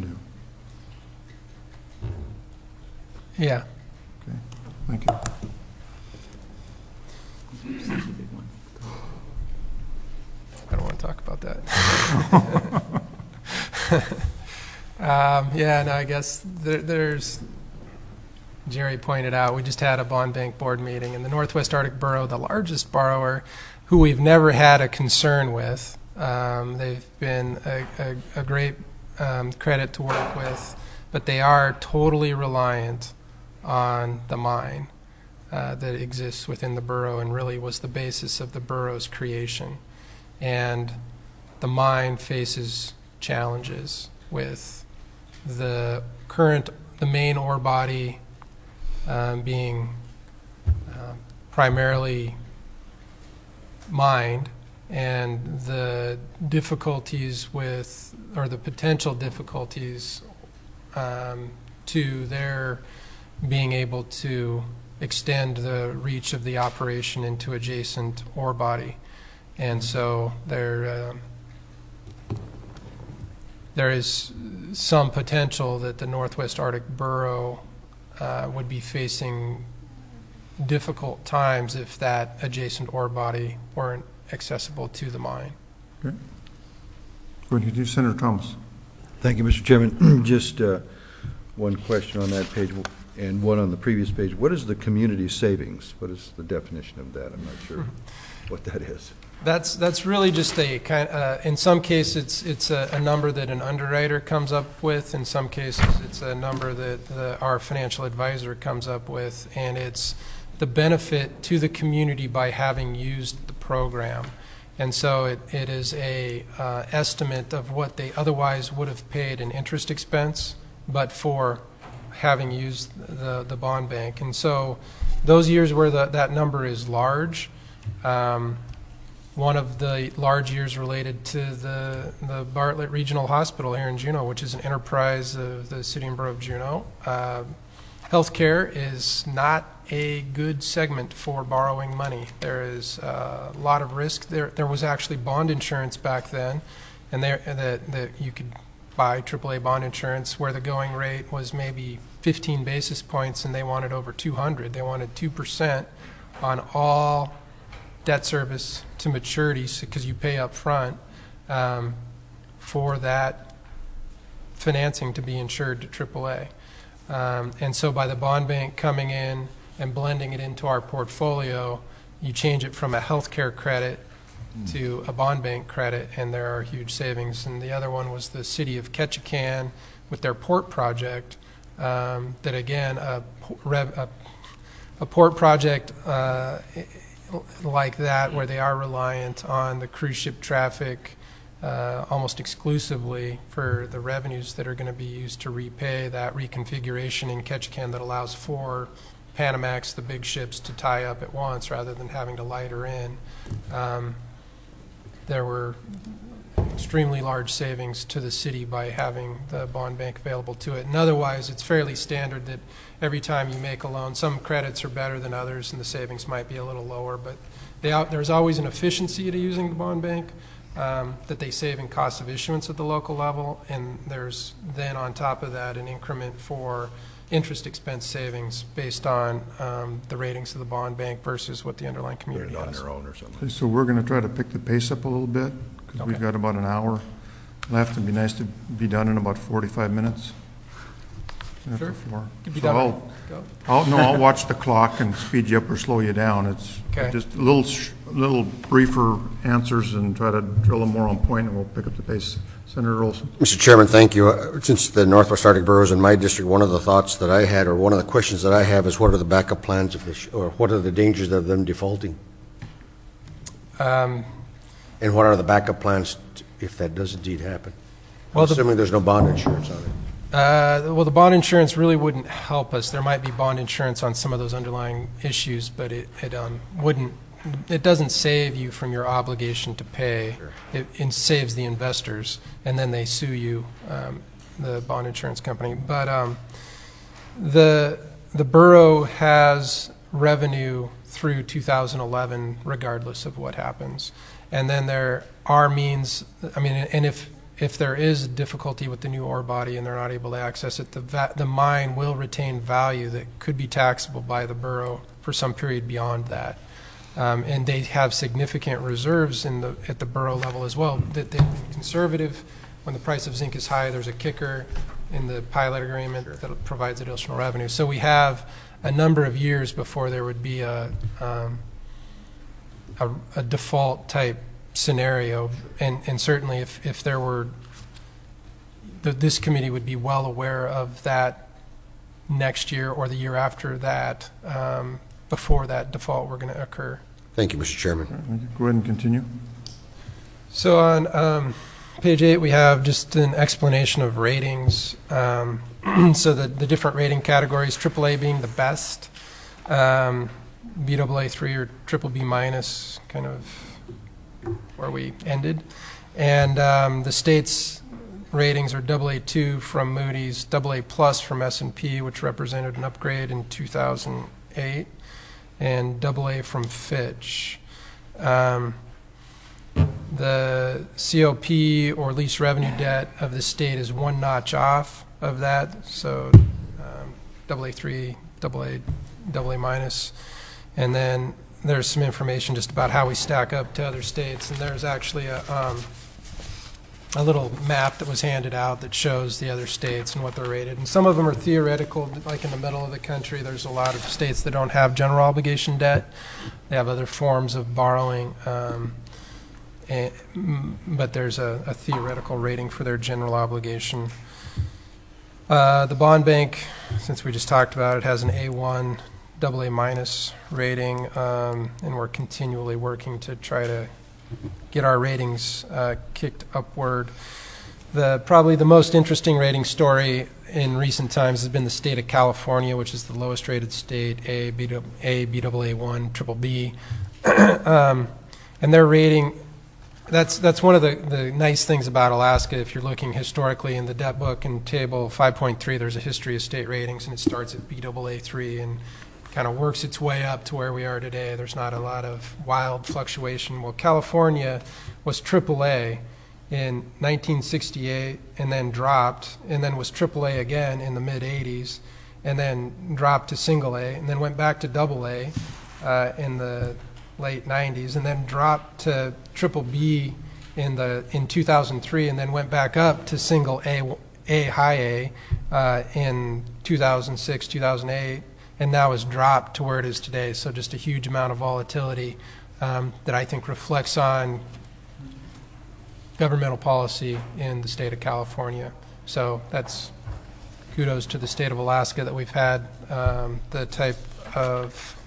to. yeah. Okay. Thank you. I don't want to talk about that. Yeah, no, I guess there's, Jerry pointed out, we just had a bond bank board meeting, and the Northwest Arctic Borough, the largest borrower, who we've never had a concern with. They've been a great credit to work with, but they are totally reliant on the mine that exists within the borough and really was the basis of the borough's creation. And the mine faces challenges with the main ore body being primarily mined, and the difficulties with, or the potential difficulties to their being able to extend the reach of the operation into adjacent ore body. And so there is some potential that the Northwest Arctic Borough would be facing difficult times if that adjacent ore body weren't accessible to the mine. Okay. Go ahead, you do, Senator Thomas. Thank you, Mr. Chairman. Just one question on that page and one on the previous page. What is the community savings? What is the definition of that? I'm not sure what that is. That's really just a kind. In some cases, it's a number that an underwriter comes up with. In some cases, it's a number that our financial advisor comes up with, and it's the benefit to the community by having used the program. And so it is a estimate of what they otherwise would have paid in interest expense, but for having used the bond bank. And so those years where that number is large. One of the large years related to the Bartlett Regional Hospital here in Juneau, which is an enterprise of the City and Borough of Juneau. Healthcare is not a good segment for borrowing money. There is a lot of risk. There was actually bond insurance back then, and that you could buy AAA bond insurance where the going rate was maybe 15 basis points, and they wanted over 200. They wanted 2% on all debt service to maturity, because you pay up front for that financing to be insured to AAA. And so by the bond bank coming in and blending it into our portfolio, you change it from a healthcare credit to a bond bank credit, and there are huge savings. And the other one was the city of Ketchikan with their port project, that again, a port project like that, where they are reliant on the cruise ship traffic almost exclusively for the revenues that are going to be used to repay that reconfiguration in Ketchikan that allows for Panamax, the big ships, to tie up at once rather than having to lighter in. There were extremely large savings to the city by having the bond bank available to it. And otherwise, it's fairly standard that every time you make a loan, some credits are better than others and the savings might be a little lower, but there's always an efficiency to using the bond bank that they save in cost of issuance at the local level, and there's then on top of that an increment for interest expense savings based on the ratings of the bond bank versus what the underlying community Put it on has. their own or something. Okay, so we're going to try to pick the pace up a little bit, because we've Okay. got about an hour left. It'd be nice to be done in about 45 minutes. Sure. Before. Could be So done. I'll- Go. I'll watch the clock and speed you up or slow you down. It's Okay. just a little briefer answers and try to drill them more on point, and we'll pick up the pace. Senator Olson. Mr. Chairman, thank you. Since the Northwest Arctic Borough is in my district, one of the thoughts that I had, or one of the questions that I have, is what are the backup plans, or what are the dangers of them defaulting? And what are the backup plans if that does indeed happen? Well, Assuming there's no bond insurance on it. Well, the bond insurance really wouldn't help us. There might be bond insurance on some of those underlying issues, but it wouldn't. It doesn't save you from your obligation to pay. Sure. It saves the investors, and then they sue you, the bond insurance company. But the borough has revenue through 2011, regardless of what happens. And then there are means. I mean, and if there is difficulty with the new ore body and they're not able to access it, the mine will retain value that could be taxable by the borough for some period beyond that. And they have significant reserves at the borough level as well. That they've been conservative. When the price of zinc is high, there's a kicker in the pilot agreement that provides additional revenue. So we have a number of years before there would be a default type scenario, and certainly if there were, this committee would be well aware of that next year or the year after that, before that default were going to occur. Thank you, Mr. Chairman. Go ahead and continue. So on page 8, we have just an explanation of ratings. So the different rating categories, AAA being the best, Baa3 or BBB minus, kind of where we ended. And the state's ratings are AA2 from Moody's, AA plus from S&P, which represented an upgrade in 2008, and AA from Fitch. The COP, or lease revenue debt, of the state is one notch off of that, so AA3, AA minus. And then there's some information just about how we stack up to other states, and there's actually a little map that was handed out that shows the other states and what they're rated. And some of them are theoretical, like in the middle of the country. There's a lot of states that don't have general obligation debt. They have other forms of borrowing, but there's a theoretical rating for their general obligation. The bond bank, since we just talked about it, has an A1, AA minus rating, and we're continually working to try to get our ratings kicked upward. Probably the most interesting rating story in recent times has been the state of California, which is the lowest rated state, A, Baa1, BBB. And their rating, that's one of the nice things about Alaska. If you're looking historically in the debt book in table 5.3, there's a history of state ratings, and it starts at Baa3 and kind of works its way up to where we are today. There's not a lot of wild fluctuation. Well, California was AAA in 1968 and then dropped, and then was AAA again in the mid-'80s, and then dropped to single A, and then went back to AA in the late 90s, and then dropped to BBB in 2003, and then went back up to single A high A in 2006, 2008, and now has dropped to where it is today. So just a huge amount of volatility that I think reflects on governmental policy in the state of California. So that's kudos to the state of Alaska that we've had the type of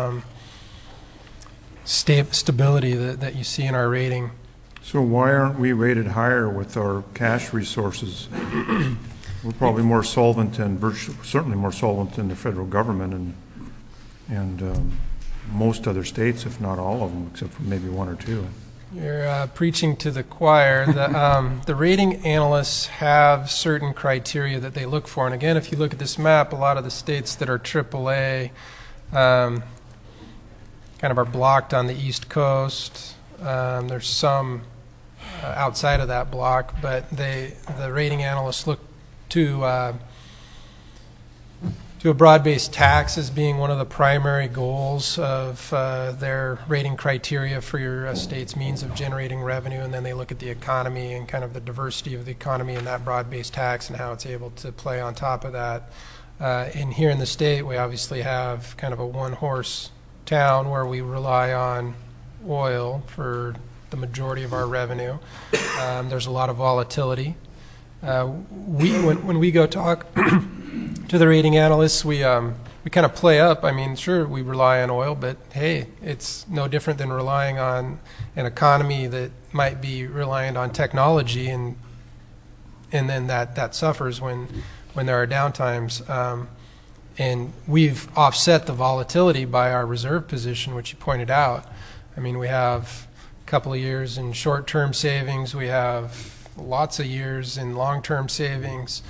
stability that you see in our rating. So why aren't we rated higher with our cash resources? We're probably more solvent and certainly more solvent than the federal government and most other states, if not all of them, except for maybe one or two. You're preaching to the choir. The rating analysts have certain criteria that they look for. And again, if you look at this map, a lot of the states that are AAA kind of are blocked on the East Coast. There's some outside of that block, but the rating analysts look to a broad-based tax as being one of the primary goals of their rating criteria for your state's means of generating revenue, and then they look at the economy and kind of the diversity of the economy and that broad-based tax and how it's able to play on top of that. And here in the state, we obviously have kind of a one-horse town where we rely on oil for the majority of our revenue. There's a lot of volatility. When we go talk to the rating analysts, we kind of play up. I mean, sure, we rely on oil, but hey, it's no different than relying on an economy that might be reliant on technology, and then that suffers when there are downtimes. And we've offset the volatility by our reserve position, which you pointed out. I mean, we have a couple of years in short-term savings. We have lots of years in long-term savings.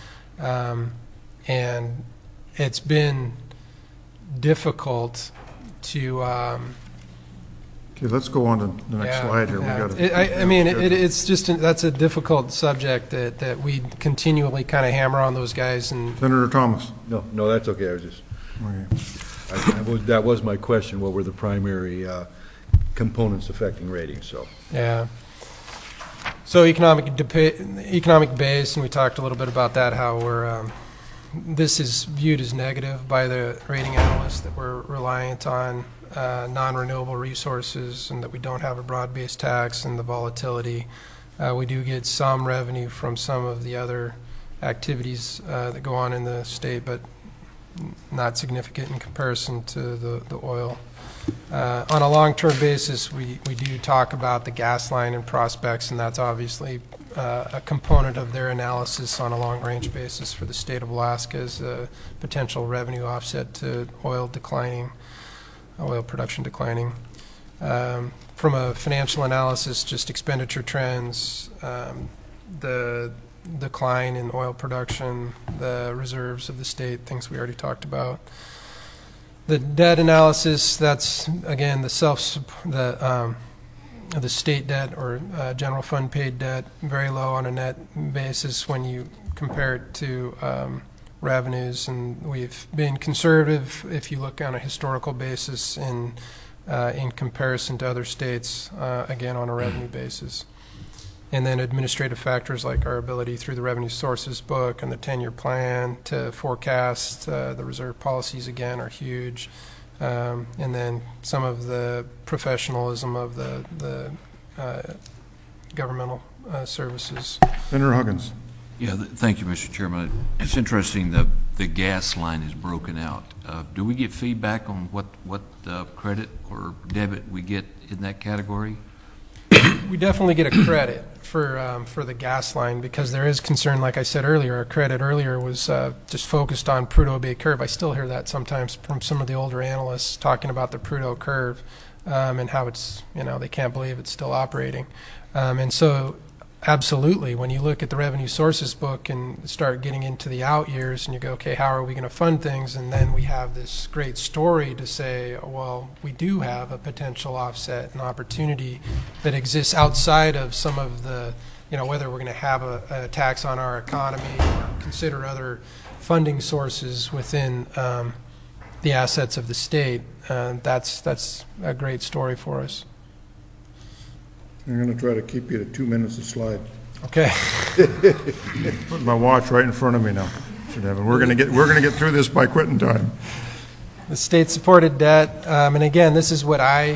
And it's been difficult to... Okay, let's go on to the next slide here. That's a difficult subject that we continually kind of hammer on those guys. And Senator Thomas. No, that's okay. I was just... Okay. That was my question. What were the primary components affecting ratings? So yeah. So economic base, and we talked a little bit about that. How we're this is viewed as negative by the rating analysts, that we're reliant on non-renewable resources and that we don't have a broad-based tax and the volatility. We do get some revenue from some of the other activities that go on in the state, but not significant in comparison to the oil. On a long-term basis, we do talk about the gas line and prospects, and that's obviously a component of their analysis on a long-range basis for the state of Alaska as a potential revenue offset to oil production declining. From a financial analysis, just expenditure trends, the decline in oil production, the reserves of the state, things we already talked about. The debt analysis, that's again the state debt or general fund paid debt, very low on a net basis when you compare it to revenues, and we've been conservative if you look on a historical basis in comparison to other states, again on a revenue basis. And then administrative factors like our ability through the revenue sources book and the 10-year plan to forecast the reserve policies, again, are huge. And then some of the professionalism of the governmental services. Senator Huggins. Yeah, thank you, Mr. Chairman. It's interesting that the gas line is broken out. Do we get feedback on what credit or debit we get in that category? We definitely get a credit for the gas line because there is concern, like I said earlier. Our credit earlier was just focused on Prudhoe Bay curve. I still hear that sometimes from some of the older analysts talking about the Prudhoe curve and how it's, they can't believe it's still operating. And so absolutely, when you look at the revenue sources book and start getting into the out years and you go, okay, how are we going to fund things? And then we have this great story to say, well, we do have a potential offset and opportunity that exists outside of some of the, whether we're going to have a tax on our economy or consider other funding sources within the assets of the state. That's a great story for us. I'm going to try to keep you to 2 minutes a slide. Okay. Put my watch right in front of me now. We're going to get through this by quitting time. The state-supported debt, and again, this is what I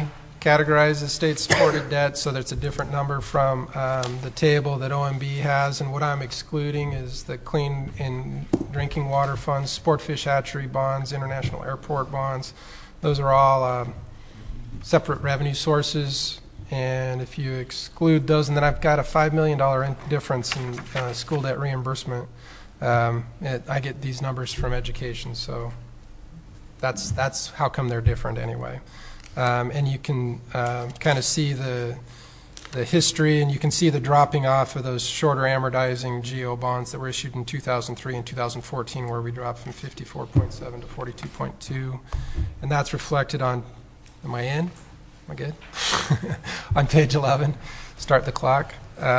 categorized as state-supported debt, so that's a different number from the table that OMB has. And what I'm excluding is the clean and drinking water funds, sport fish hatchery bonds, international airport bonds. Those are all separate revenue sources. And if you exclude those, and then I've got a $5 million difference in school debt reimbursement. I get these numbers from education, so that's how come they're different anyway. And you can kind of see the history, and you can see the dropping off of those shorter amortizing GO bonds that were issued in 2003 and 2014, where we dropped from 54.7 to 42.2, and that's reflected on. Am I in? Am I good? On page 11, start the clock,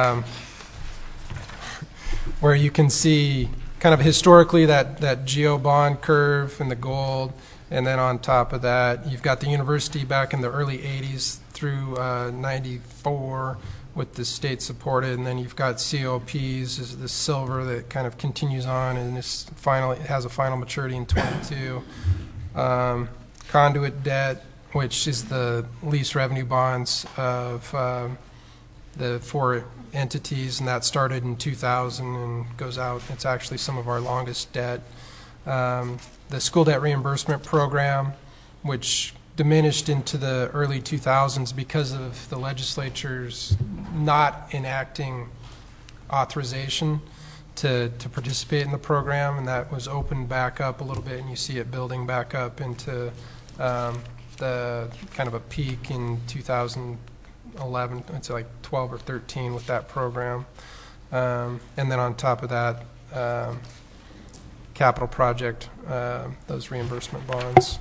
where you can see kind of historically that GO bond curve and the gold, and then on top of that, you've got the university back in the early 80s through 94 with the state supported, and then you've got COPs is the silver that kind of continues on, and this finally has a final maturity in 22. Conduit debt, which is the lease revenue bonds of the 4 entities, and that started in 2000 and goes out. It's actually some of our longest debt. The school debt reimbursement program, which diminished into the early 2000s because of the legislature's not enacting authorization to participate in the program, and that was opened back up a little bit, and you see it building back up into the kind of a peak in 2011. It's like 12 or 13 with that program. And then on top of that, capital project, those reimbursement bonds.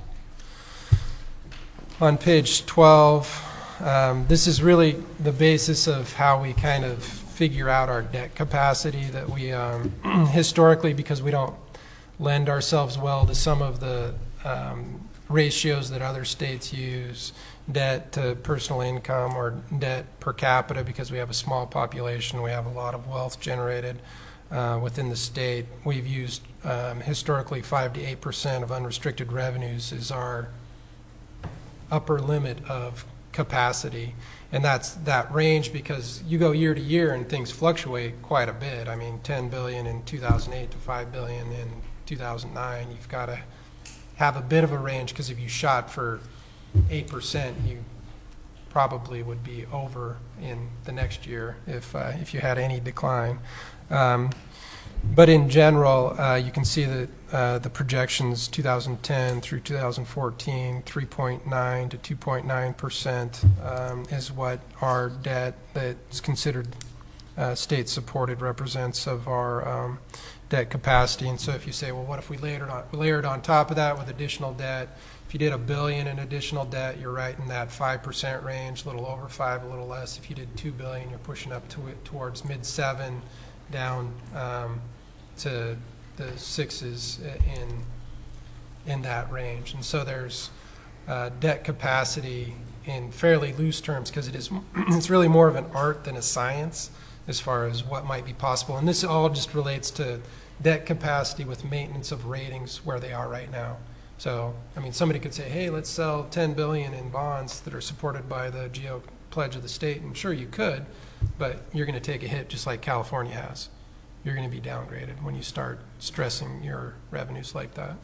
On page 12, this is really the basis of how we kind of figure out our debt capacity that we historically, because we don't lend ourselves well to some of the ratios that other states use, debt to personal income or debt per capita, because we have a small population, we have a lot of wealth generated within the state. We've used historically 5 to 8% of unrestricted revenues is our upper limit of capacity, and that's that range because you go year to year and things fluctuate quite a bit. I mean, 10 billion in 2008 to 5 billion in 2009. You've got to have a bit of a range, because if you shot for 8%, you probably would be over in the next year if you had any decline. But in general, you can see that the projections 2010 through 2014, 3.9 to 2.9% is what our debt that's considered state-supported represents of our debt capacity. And so if you say, well, what if we layered on top of that with additional debt? If you did $1 billion in additional debt, you're right in that 5% range, a little over 5, a little less. If you did $2 billion, you're pushing up to it towards mid-7, down to the 6s in that range. And so there's debt capacity in fairly loose terms, because it's really more of an art than a science as far as what might be possible. And this all just relates to debt capacity with maintenance of ratings where they are right now. So, I mean, somebody could say, hey, let's sell $10 billion in bonds that are supported by the GO pledge of the state. And sure, you could, but you're going to take a hit just like California has. You're going to be downgraded when you start stressing your revenues like that.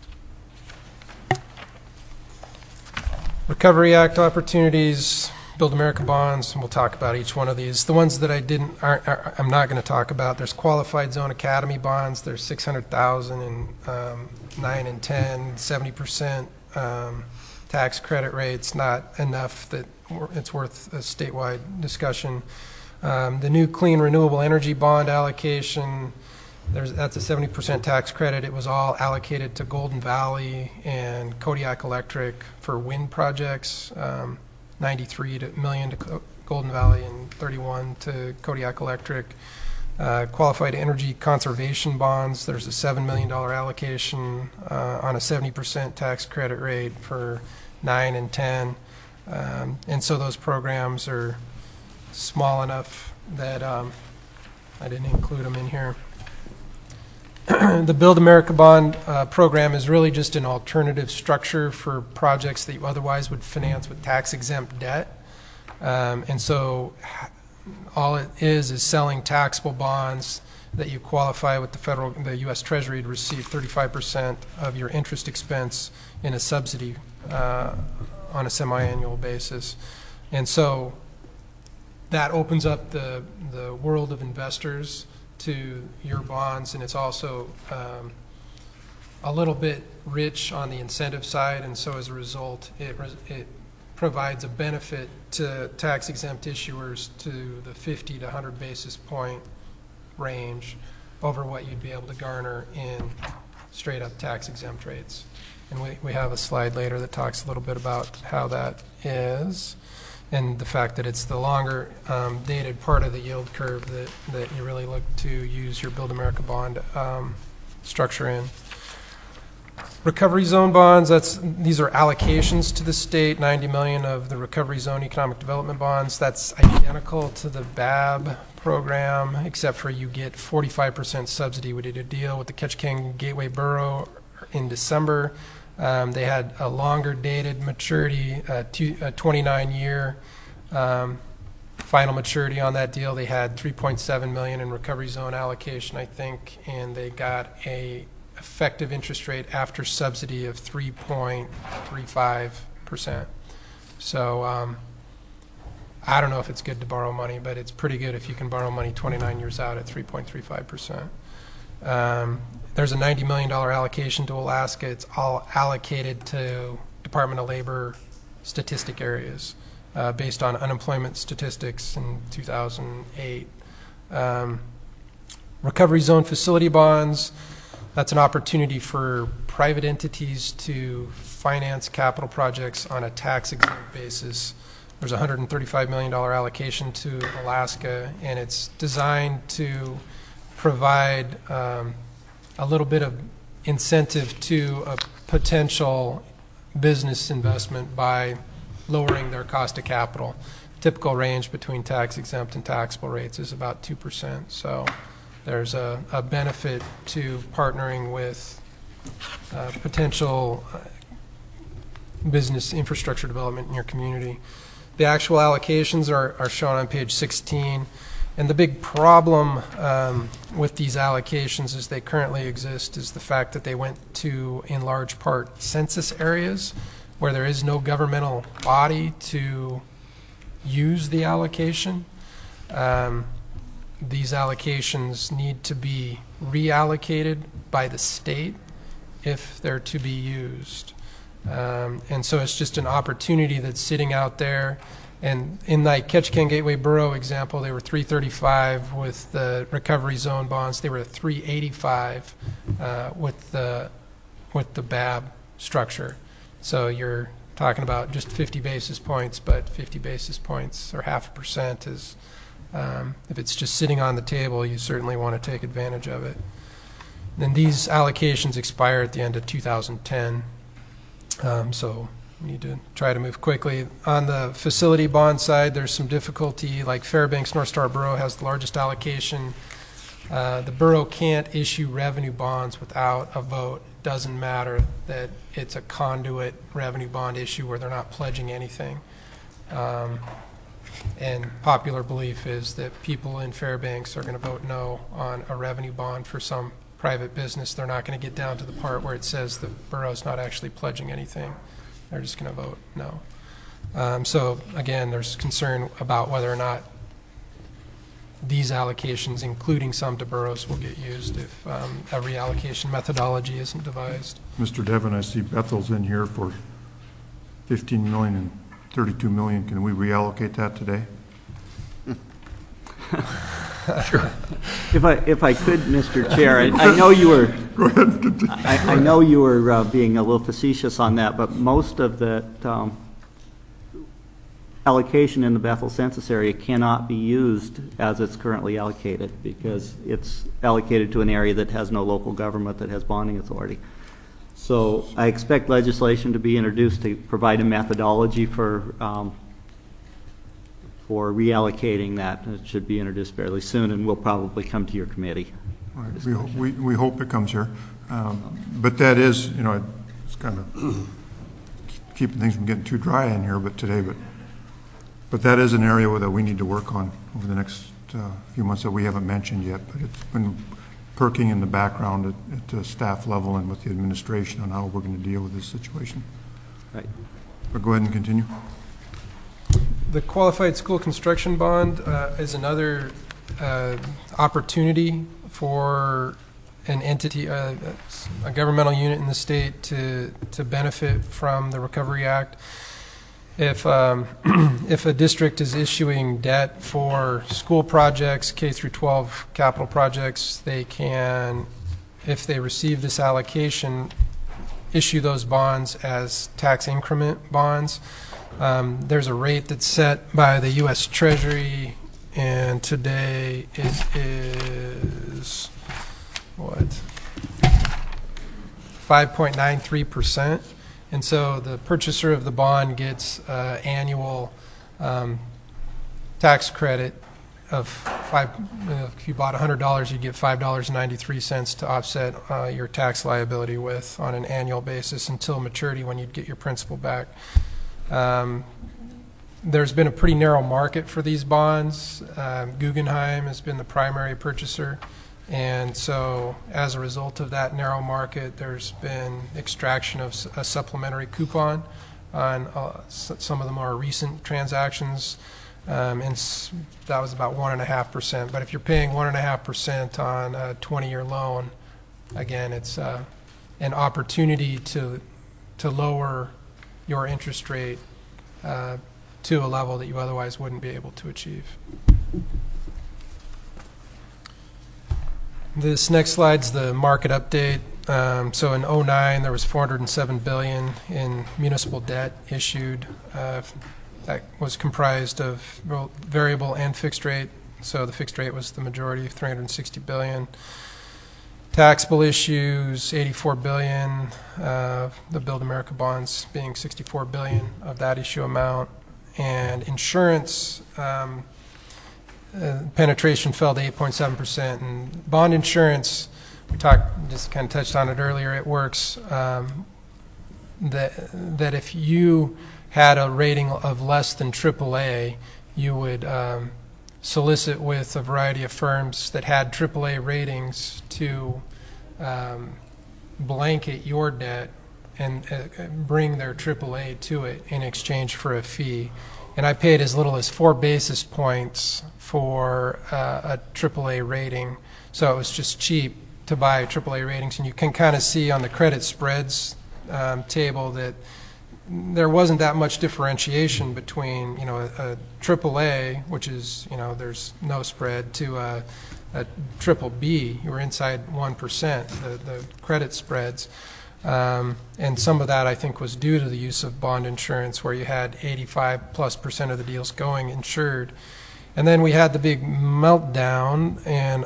Recovery Act opportunities, Build America bonds, and we'll talk about each one of these. The ones that I'm not going to talk about, there's Qualified Zone Academy bonds. There's 600,000 in 9 and 10, 70% tax credit rates, not enough that it's worth a statewide discussion. The new clean renewable energy bond allocation, that's a 70% tax credit. It was all allocated to Golden Valley and Kodiak Electric for wind projects. 93 million to Golden Valley and 31 to Kodiak Electric. Qualified energy conservation bonds, there's a $7 million allocation on a 70% tax credit rate for 9 and 10. And so those programs are small enough that I didn't include them in here. the Build America Bond program is really just an alternative structure for projects that you otherwise would finance with tax-exempt debt. And so all it is selling taxable bonds that you qualify with the U.S. Treasury to receive 35% of your interest expense in a subsidy on a semi-annual basis. And so that opens up the world of investors to your bonds, and it's also a little bit rich on the incentive side, and so as a result, it provides a benefit to tax-exempt issuers to the 50 to 100 basis point range over what you'd be able to garner in straight-up tax-exempt rates. And we have a slide later that talks a little bit about how that is, and the fact that it's the longer dated part of the yield curve that you really look to use your Build America Bond structure in. Recovery zone bonds, these are allocations to the state, 90 million of the Recovery Zone Economic Development Bonds. That's identical to the BAB program, except for you get 45% subsidy. We did a deal with the Ketchikan Gateway Borough in December. They had a longer dated maturity, a 29-year final maturity on that deal. They had 3.7 million in recovery zone allocation, I think, and they got a effective interest rate after subsidy of 3.35%. So I don't know if it's good to borrow money, but it's pretty good if you can borrow money 29 years out at 3.35%. There's a $90 million allocation to Alaska. It's all allocated to Department of Labor statistic areas based on unemployment statistics in 2008. Recovery zone facility bonds, that's an opportunity for private entities to finance capital projects on a tax-exempt basis. There's a $135 million allocation to Alaska, and it's designed to provide a little bit of incentive to a potential business investment by lowering their cost of capital. Typical range between tax-exempt and taxable rates is about 2%. So there's a benefit to partnering with potential business infrastructure development in your community. The actual allocations are shown on page 16. And the big problem with these allocations as they currently exist is the fact that they went to, in large part, census areas where there is no governmental body to use the allocation. These allocations need to be reallocated by the state if they're to be used. And so it's just an opportunity that's sitting out there. And in that Ketchikan Gateway Borough example, they were 335 with the recovery zone bonds. They were 385 with the BAB structure. So you're talking about just 50 basis points, but 50 basis points or 0.5% is, if it's just sitting on the table, you certainly want to take advantage of it. Then these allocations expire at the end of 2010. So we need to try to move quickly. On the facility bond side, there's some difficulty. Like Fairbanks North Star Borough has the largest allocation. The borough can't issue revenue bonds without a vote. It doesn't matter that it's a conduit revenue bond issue where they're not pledging anything. And popular belief is that people in Fairbanks are going to vote no on a revenue bond for some private business. They're not going to get down to the part where it says the borough's not actually pledging anything. They're just going to vote no. So again, there's concern about whether or not these allocations, including some to boroughs, will get used if a reallocation methodology isn't devised. Mr. Devon, I see Bethel's in here for 15 million and 32 million. Can we reallocate that today? Sure. If I could, Mr. Chair, I know you were. Go ahead. I know you were being a little facetious on that, but most of that allocation in the Bethel census area cannot be used as it's currently allocated because it's allocated to an area that has no local government that has bonding authority. So I expect legislation to be introduced to provide a methodology for reallocating that. It should be introduced fairly soon, and will probably come to your committee Right. We hope it comes here. But that is, it's kind of keeping things from getting too dry in here but that is an area that we need to work on over the next few months that we haven't mentioned yet, but it's been perking in the background at the staff level and with the administration on how we're going to deal with this situation. Right. But go ahead and continue. The qualified school construction bond is another opportunity for an entity, a governmental unit in the state to benefit from the Recovery Act. If if a district is issuing debt for school projects, K through 12 capital projects, they can, if they receive this allocation, issue those bonds as tax increment bonds. There's a rate that's set by the U.S. Treasury, and today it is what, 5.93%. And so the purchaser of the bond gets annual tax credit of if you bought $100, you'd get $5.93 to offset your tax liability with on an annual basis until maturity, when you'd get your principal back. There's been a pretty narrow market for these bonds. Guggenheim has been the primary purchaser. And so as a result of that narrow market, there's been extraction of a supplementary coupon on some of the more recent transactions. And that was about 1.5%. But if you're paying 1.5% on a 20-year loan, again, it's an opportunity to lower your interest rate to a level that you otherwise wouldn't be able to achieve. This next slide's the market update. So in 2009, there was $407 billion in municipal debt issued. That was comprised of variable and fixed rate. So the fixed rate was the majority of $360 billion. Taxable issues, $84 billion. The Build America bonds being $64 billion of that issue amount. And insurance penetration fell to 8.7%. And bond insurance, we just kind of touched on it earlier, it works that if you had a rating of less than AAA, you would solicit with a variety of firms that had AAA ratings to blanket your debt and bring their AAA to it in exchange for a fee. And I paid as little as 4 basis points for a AAA rating. So it was just cheap to buy AAA ratings. And you can kind of see on the credit spreads table that there wasn't that much differentiation between, a AAA, which is, there's no spread, to a triple B. You were inside 1%, the credit spreads. And some of that, I think, was due to the use of bond insurance, where you had 85+% of the deals going insured. And then we had the big meltdown in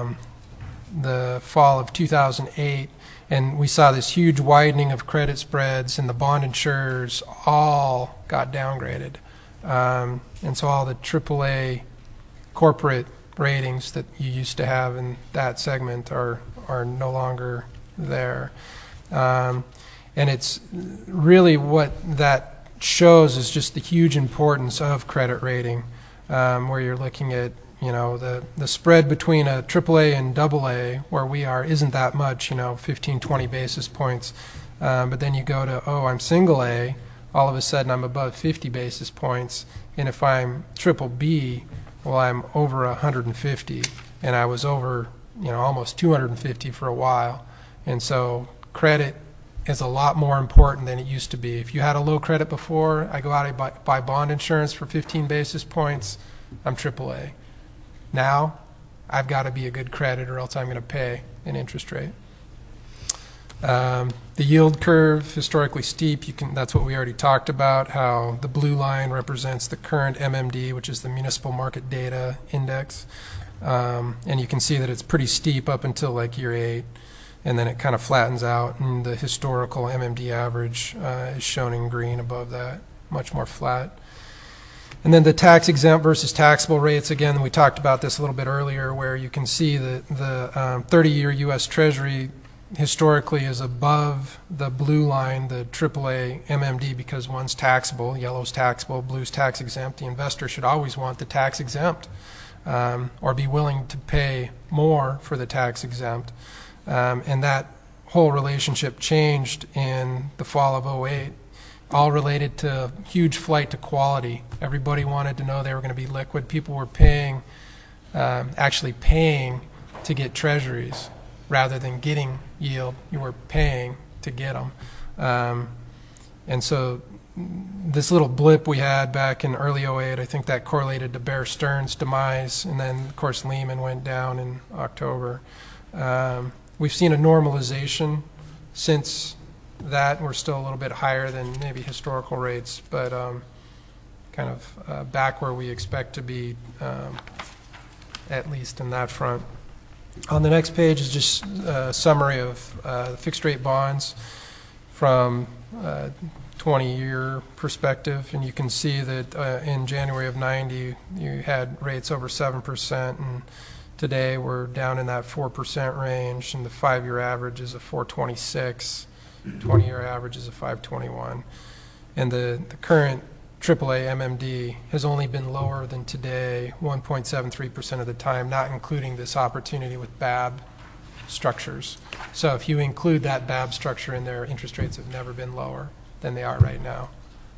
the fall of 2008, and we saw this huge widening of credit spreads, and the bond insurers all got downgraded. And so all the AAA corporate ratings that you used to have in that segment are no longer there. And it's really what that shows is just the huge importance of credit rating, where you're looking at, the spread between a AAA and AA, where we are, isn't that much, 15, 20 basis points. But then you go to, I'm single A, all of a sudden I'm above 50 basis points. And if I'm triple B, well, I'm over 150. And I was over, almost 250 for a while. And so credit is a lot more important than it used to be. If you had a low credit before, I go out and buy bond insurance for 15 basis points, I'm AAA. Now, I've got to be a good credit or else I'm going to pay an interest rate. The yield curve, historically steep, that's what we already talked about, how the blue line represents the current MMD, which is the Municipal Market Data Index. And you can see that it's pretty steep up until like year 8. And then it kind of flattens out, and the historical MMD average is shown in green above that, much more flat. And then the tax exempt versus taxable rates, again, we talked about this a little bit earlier, where you can see that the 30-year U.S. Treasury historically is above the blue line, the AAA MMD, because one's taxable, yellow's taxable, blue's tax exempt. The investor should always want the tax exempt or be willing to pay more for the tax exempt. And that whole relationship changed in the fall of '08, all related to huge flight to quality. Everybody wanted to know they were going to be liquid. People were paying, actually paying to get treasuries rather than getting yield. You were paying to get them. And so this little blip we had back in early '08, I think that correlated to Bear Stearns' demise, and then, of course, Lehman went down in October. We've seen a normalization since that. We're still a little bit higher than maybe historical rates, but kind of back where we expect to be, at least in that front. On the next page is just a summary of the fixed rate bonds from 20-year perspective, and you can see that in January of '90 you had rates over 7%, and today we're down in that 4% range, and the 5-year average is a 4.26. 20-year average is a 5.21, and the current AAA MMD has only been lower than today 1.73% of the time, not including this opportunity with BAB structures. So if you include that BAB structure in there, interest rates have never been lower than they are right now.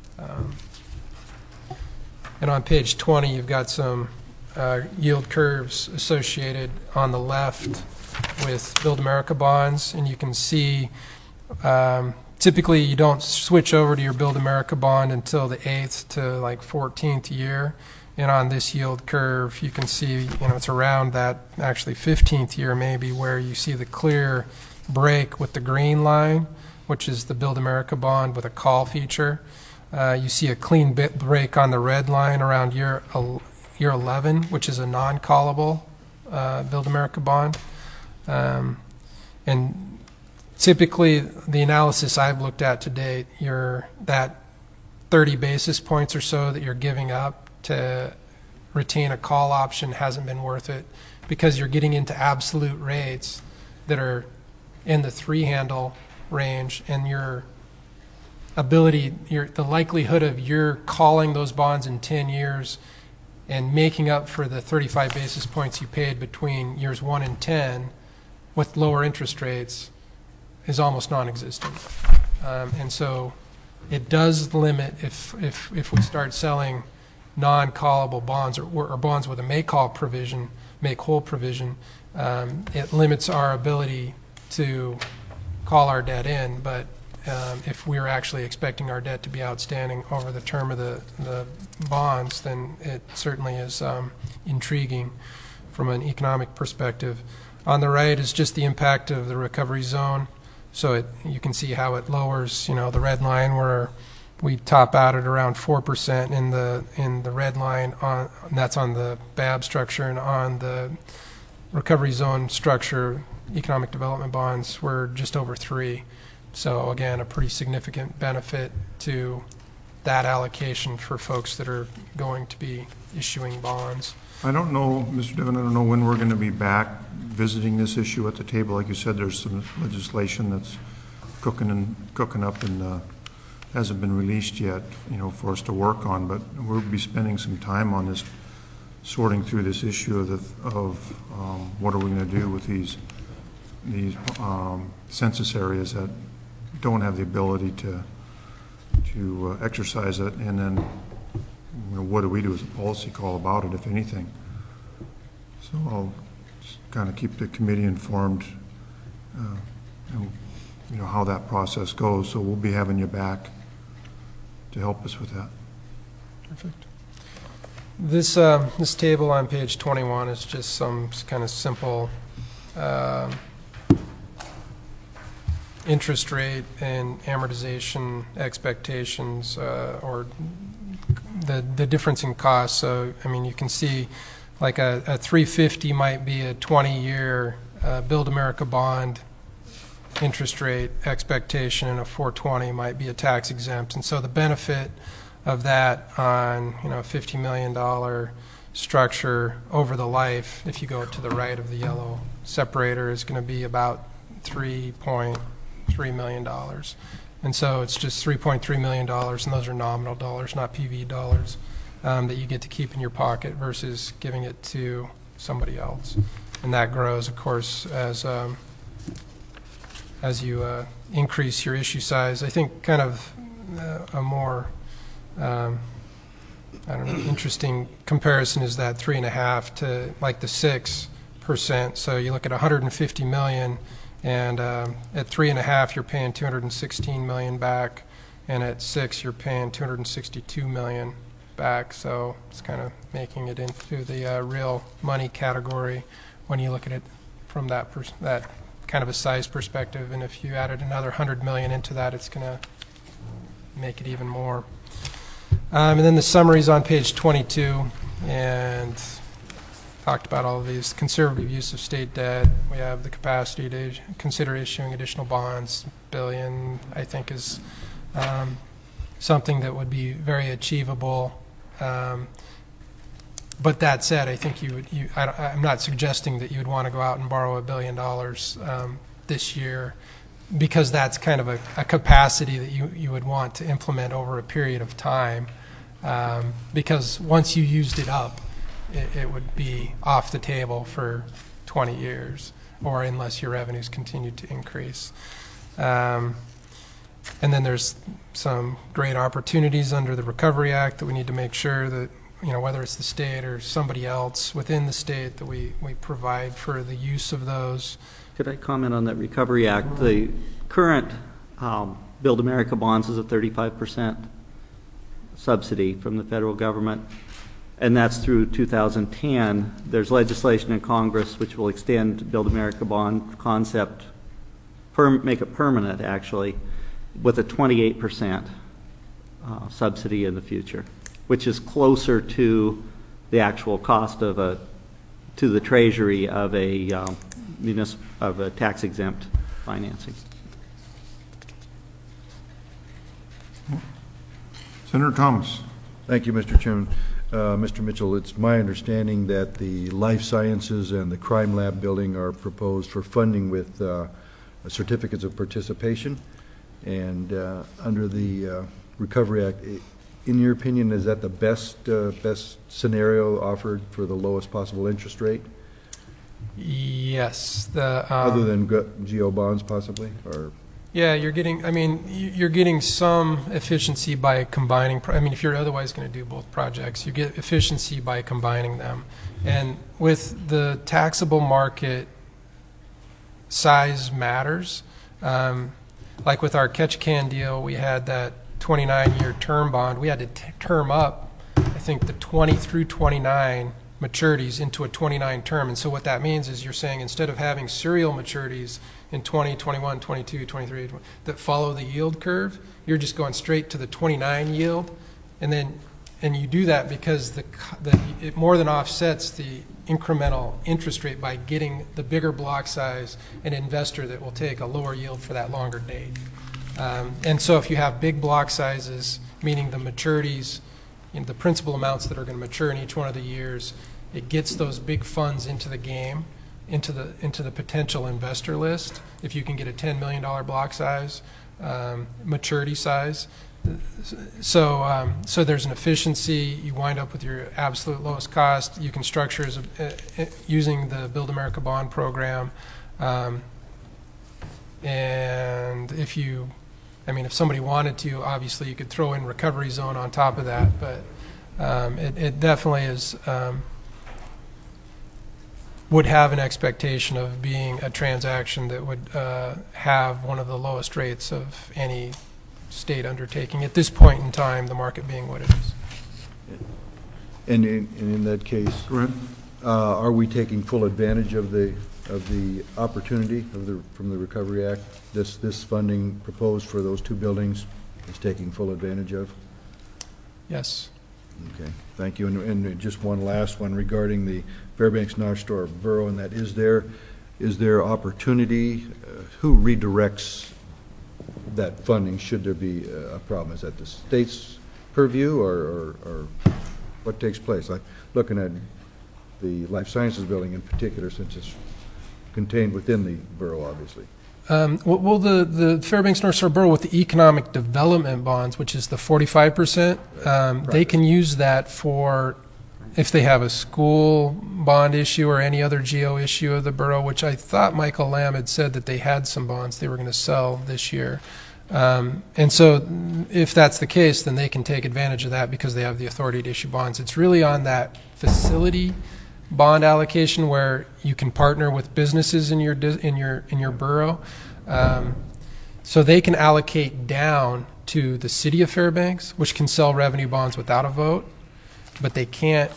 And on page 20, you've got some yield curves associated on the left with Build America bonds, and you can see typically you don't switch over to your Build America bond until the 8th to like 14th year. And on this yield curve, you can see, it's around that actually 15th year maybe where you see the clear break with the green line, which is the Build America bond with a call feature. You see a clean break on the red line around year 11, which is a non-callable Build America bond. And typically, the analysis I've looked at to date, that 30 basis points or so that you're giving up to retain a call option hasn't been worth it, because you're getting into absolute rates that are in the 3-handle range, and the likelihood of your calling those bonds in 10 years and making up for the 35 basis points you paid between years 1 and 10 with lower interest rates is almost non-existent. And so it does limit, if we start selling non-callable bonds or bonds with a make-whole provision, it limits our ability to call our debt in. But if we're actually expecting our debt to be outstanding over the term of the bonds, then it certainly is intriguing from an economic perspective. On the right is just the impact of the recovery zone. So you can see how it lowers, the red line where we top out at around 4% in the red line, and that's on the BAB structure, and on the recovery zone structure, economic development bonds, we're just over 3. So again, a pretty significant benefit to that allocation for folks that are going to be issuing bonds. I don't know, Mr. Devon, I don't know when we're going to be back visiting this issue at the table. Like you said, there's some legislation that's cooking up and hasn't been released yet, for us to work on. But we'll be spending some time on this, sorting through this issue of what are we going to do with these census areas that don't have the ability to exercise it, and then what do we do as a policy call about it, if anything. So I'll just kind of keep the committee informed, how that process goes. So we'll be having you back to help us with that. Perfect. This table on page 21 is just some kind of simple interest rate and amortization expectations, or the difference in cost. So, you can see like a 350 might be a 20-year Build America bond interest rate expectation, and a 420 might be a tax exempt. And so the benefit of that on, $50 million structure over the life, if you go to the right of the yellow separator, is going to be about $3.3 million. And so it's just $3.3 million, and those are nominal dollars, not PV dollars, that you get to keep in your pocket versus giving it to somebody else. And that grows, of course, as you increase your issue size. I think kind of a more interesting comparison is that 3.5 to like the 6%. So you look at 150 million, and at 3.5 you're paying 216 million back, and at 6 you're paying 262 million back. So it's kind of making it into the real money category when you look at it from that kind of a size perspective. And if you added another 100 million into that, it's going to make it even more. And then the summaries on page 22, and talked about all of these. Conservative use of state debt. We have the capacity to consider issuing additional bonds. $1 billion, I think, is something that would be very achievable. But that said, I think I'm not suggesting that you would want to go out and borrow $1 billion this year, because that's kind of a capacity that you would want to implement over a period of time. Because once you used it up, it would be off the table for 20 years, or unless your revenues continued to increase. And then there's some great opportunities under the Recovery Act that we need to make sure that, whether it's the state or somebody else within the state, that we provide for the use of those. Could I comment on that Recovery Act? The current Build America bonds is a 35% subsidy from the federal government, and that's through 2010. There's legislation in Congress which will extend Build America bond concept, make it permanent actually, with a 28% subsidy in the future, which is closer to the actual cost to the Treasury of a tax-exempt financing. Senator Thomas. Thank you, Mr. Chairman. Mr. Mitchell, it's my understanding that the Life Sciences and the Crime Lab building are proposed for funding with certificates of participation. And under the Recovery Act, in your opinion, is that the best scenario offered for the lowest possible interest rate? Yes. Other than GO bonds, possibly, or? Yeah, you're getting some efficiency by combining. If you're otherwise going to do both projects, you get efficiency by combining them. And with the taxable market, size matters. Like with our Ketchikan deal, we had that 29-year term bond. We had to term up, I think, the 20 through 29 maturities into a 29 term. And so what that means is you're saying instead of having serial maturities in 20, 21, 22, 23 that follow the yield curve, you're just going straight to the 29 yield. And you do that because it more than offsets the incremental interest rate by getting the bigger block size an investor that will take a lower yield for that longer date. And so if you have big block sizes, meaning the maturities, the principal amounts that are going to mature in each one of the years, it gets those big funds into the game, into the potential investor list. If you can get a $10 million block size, maturity size, so there's an efficiency. You wind up with your absolute lowest cost. You can structure using the Build America bond program, and if somebody wanted to, obviously you could throw in Recovery Zone on top of that, but it definitely is. Would have an expectation of being a transaction that would have one of the lowest rates of any state undertaking at this point in time, the market being what it is. And in that case, are we taking full advantage of the opportunity from the Recovery Act? This funding proposed for those two buildings is taking full advantage of? Yes. Okay, thank you. And just one last one regarding the Fairbanks-North Star Borough, and that is there opportunity? Who redirects that funding should there be a problem? Is that the state's purview, or what takes place? Like looking at the life sciences building in particular, since it's contained within the borough, obviously. Well, the Fairbanks North Shore Borough with the economic development bonds, which is the 45%, they can use that for if they have a school bond issue or any other GO issue of the borough, which I thought Michael Lamb had said that they had some bonds they were going to sell this year. And so if that's the case, then they can take advantage of that because they have the authority to issue bonds. It's really on that facility bond allocation where you can partner with businesses in your borough. So they can allocate down to the city of Fairbanks, which can sell revenue bonds without a vote, but they can't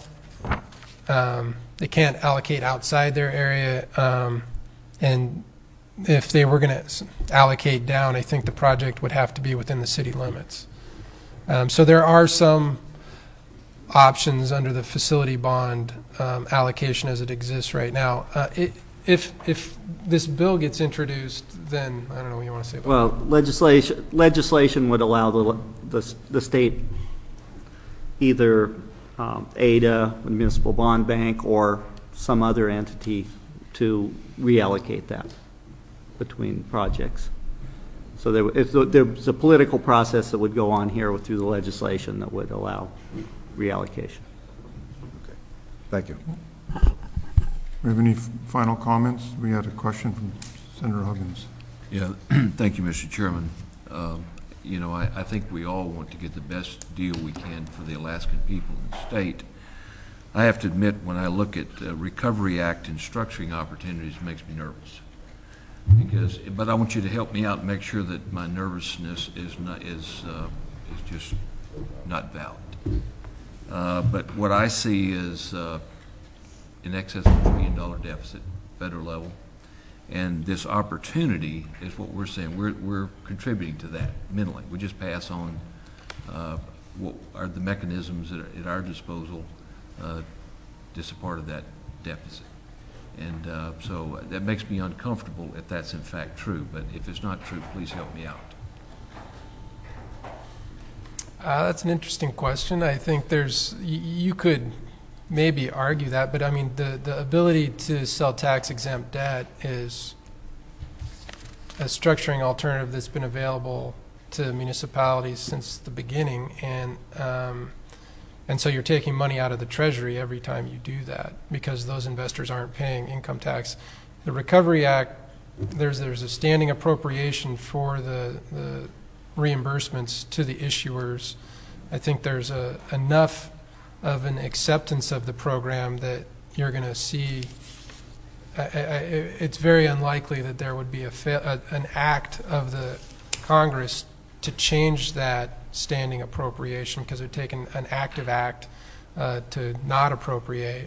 allocate outside their area. And if they were going to allocate down, I think the project would have to be within the city limits. So there are some options under the facility bond allocation as it exists right now. If this bill gets introduced, then I don't know what you want to say about Well, legislation would allow the state either ADA, the municipal bond bank, or some other entity to reallocate that between projects. So there's a political process that would go on here through the legislation that would allow reallocation. Okay. Thank you. We have any final comments? We had a question from Senator Huggins. Yeah, thank you, Mr. Chairman. You know, I think we all want to get the best deal we can for the Alaskan people and state. I have to admit, when I look at Recovery Act and structuring opportunities, it makes me nervous. But I want you to help me out and make sure that my nervousness is just not valid. But what I see is in excess of $1 trillion deficit, federal level, and this opportunity is what we're saying. We're contributing to that mentally. We just pass on what are the mechanisms that are at our disposal just a part of that deficit. And so that makes me uncomfortable if that's in fact true. But if it's not true, please help me out. That's an interesting question. I think you could maybe argue that, but I mean the ability to sell tax-exempt debt is a structuring alternative that's been available to municipalities since the beginning, and so you're taking money out of the Treasury every time you do that because those investors aren't paying income tax. The Recovery Act, there's a standing appropriation for the reimbursements to the issuers. I think there's enough of an acceptance of the program that you're going to see. It's very unlikely that there would be an act of the Congress to change that standing appropriation because it would take an active act to not appropriate.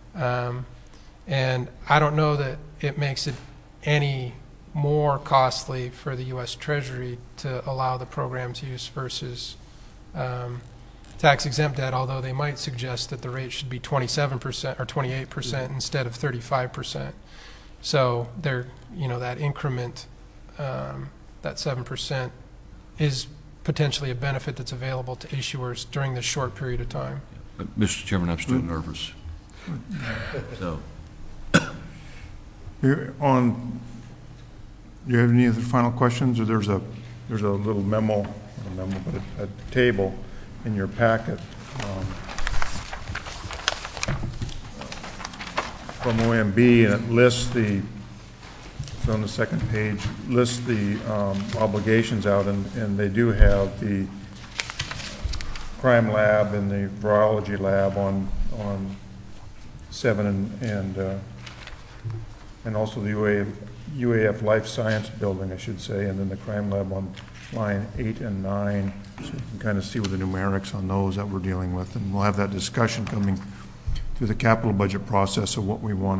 And I don't know that it makes it any more costly for the U.S. Treasury to allow the program's use versus tax-exempt debt, although they might suggest that the rate should be 27% or 28% instead of 35%. So that increment, that 7%, is potentially a benefit that's available to issuers during this short period of time. But, Mr. Chairman, I'm still nervous. So, Do you have any other final questions? Or there's a little memo, not a memo, but a table in your packet from OMB, and it lists it's on the second page, lists the obligations out, and they do have the crime lab and the virology lab on 7 and also the UAF Life Science Building, I should say, and then the crime lab on line 8 and 9, so you can kind of see with the numerics on those that we're dealing with, and we'll have that discussion coming through the capital budget process of what we want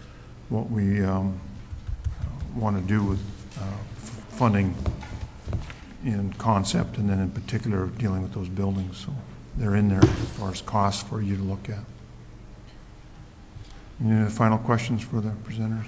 to do with funding in concept, and then in particular dealing with those buildings. So they're in there as far as costs for you to look at. Any final questions for the presenters?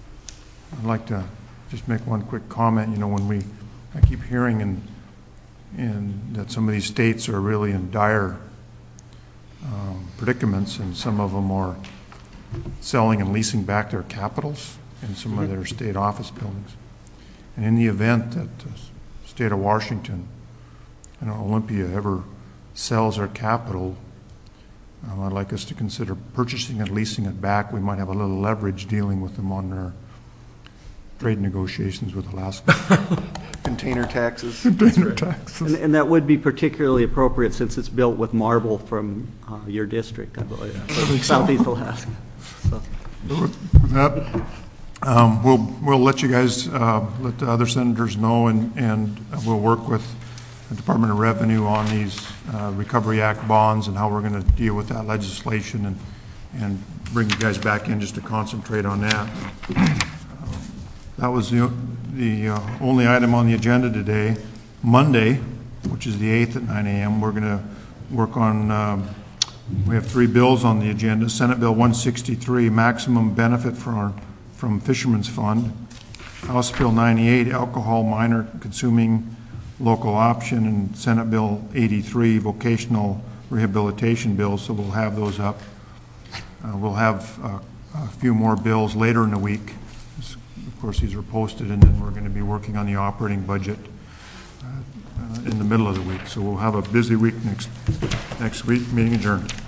I'd like to just make one quick comment. You know, I keep hearing and that some of these states are really in dire predicaments, and some of them are selling and leasing back their capitals and some of their state office buildings. And in the event that the state of Washington and Olympia ever sells their capital, I'd like us to consider purchasing and leasing it back. We might have a little leverage dealing with them on their trade negotiations with Alaska. Container taxes. Container taxes. And that would be particularly appropriate since it's built with marble from your district, I believe, Southeast Alaska. So. With that, we'll let you guys, let the other senators know, and we'll work with the Department of Revenue on these Recovery Act bonds and how we're going to deal with that legislation, and bring you guys back in just to concentrate on that. That was the only item on the agenda today. Monday, which is the 8th at 9 a.m., we're going to work on, we have 3 bills on the agenda. Senate Bill 163, maximum benefit from Fisherman's Fund. House Bill 98, alcohol minor consuming local option, and Senate Bill 83, vocational rehabilitation bills, so we'll have those up. We'll have a few more bills later in the week. Of course, these are posted, and then we're going to be working on the operating budget in the middle of the week. So we'll have a busy week next week. Meeting adjourned.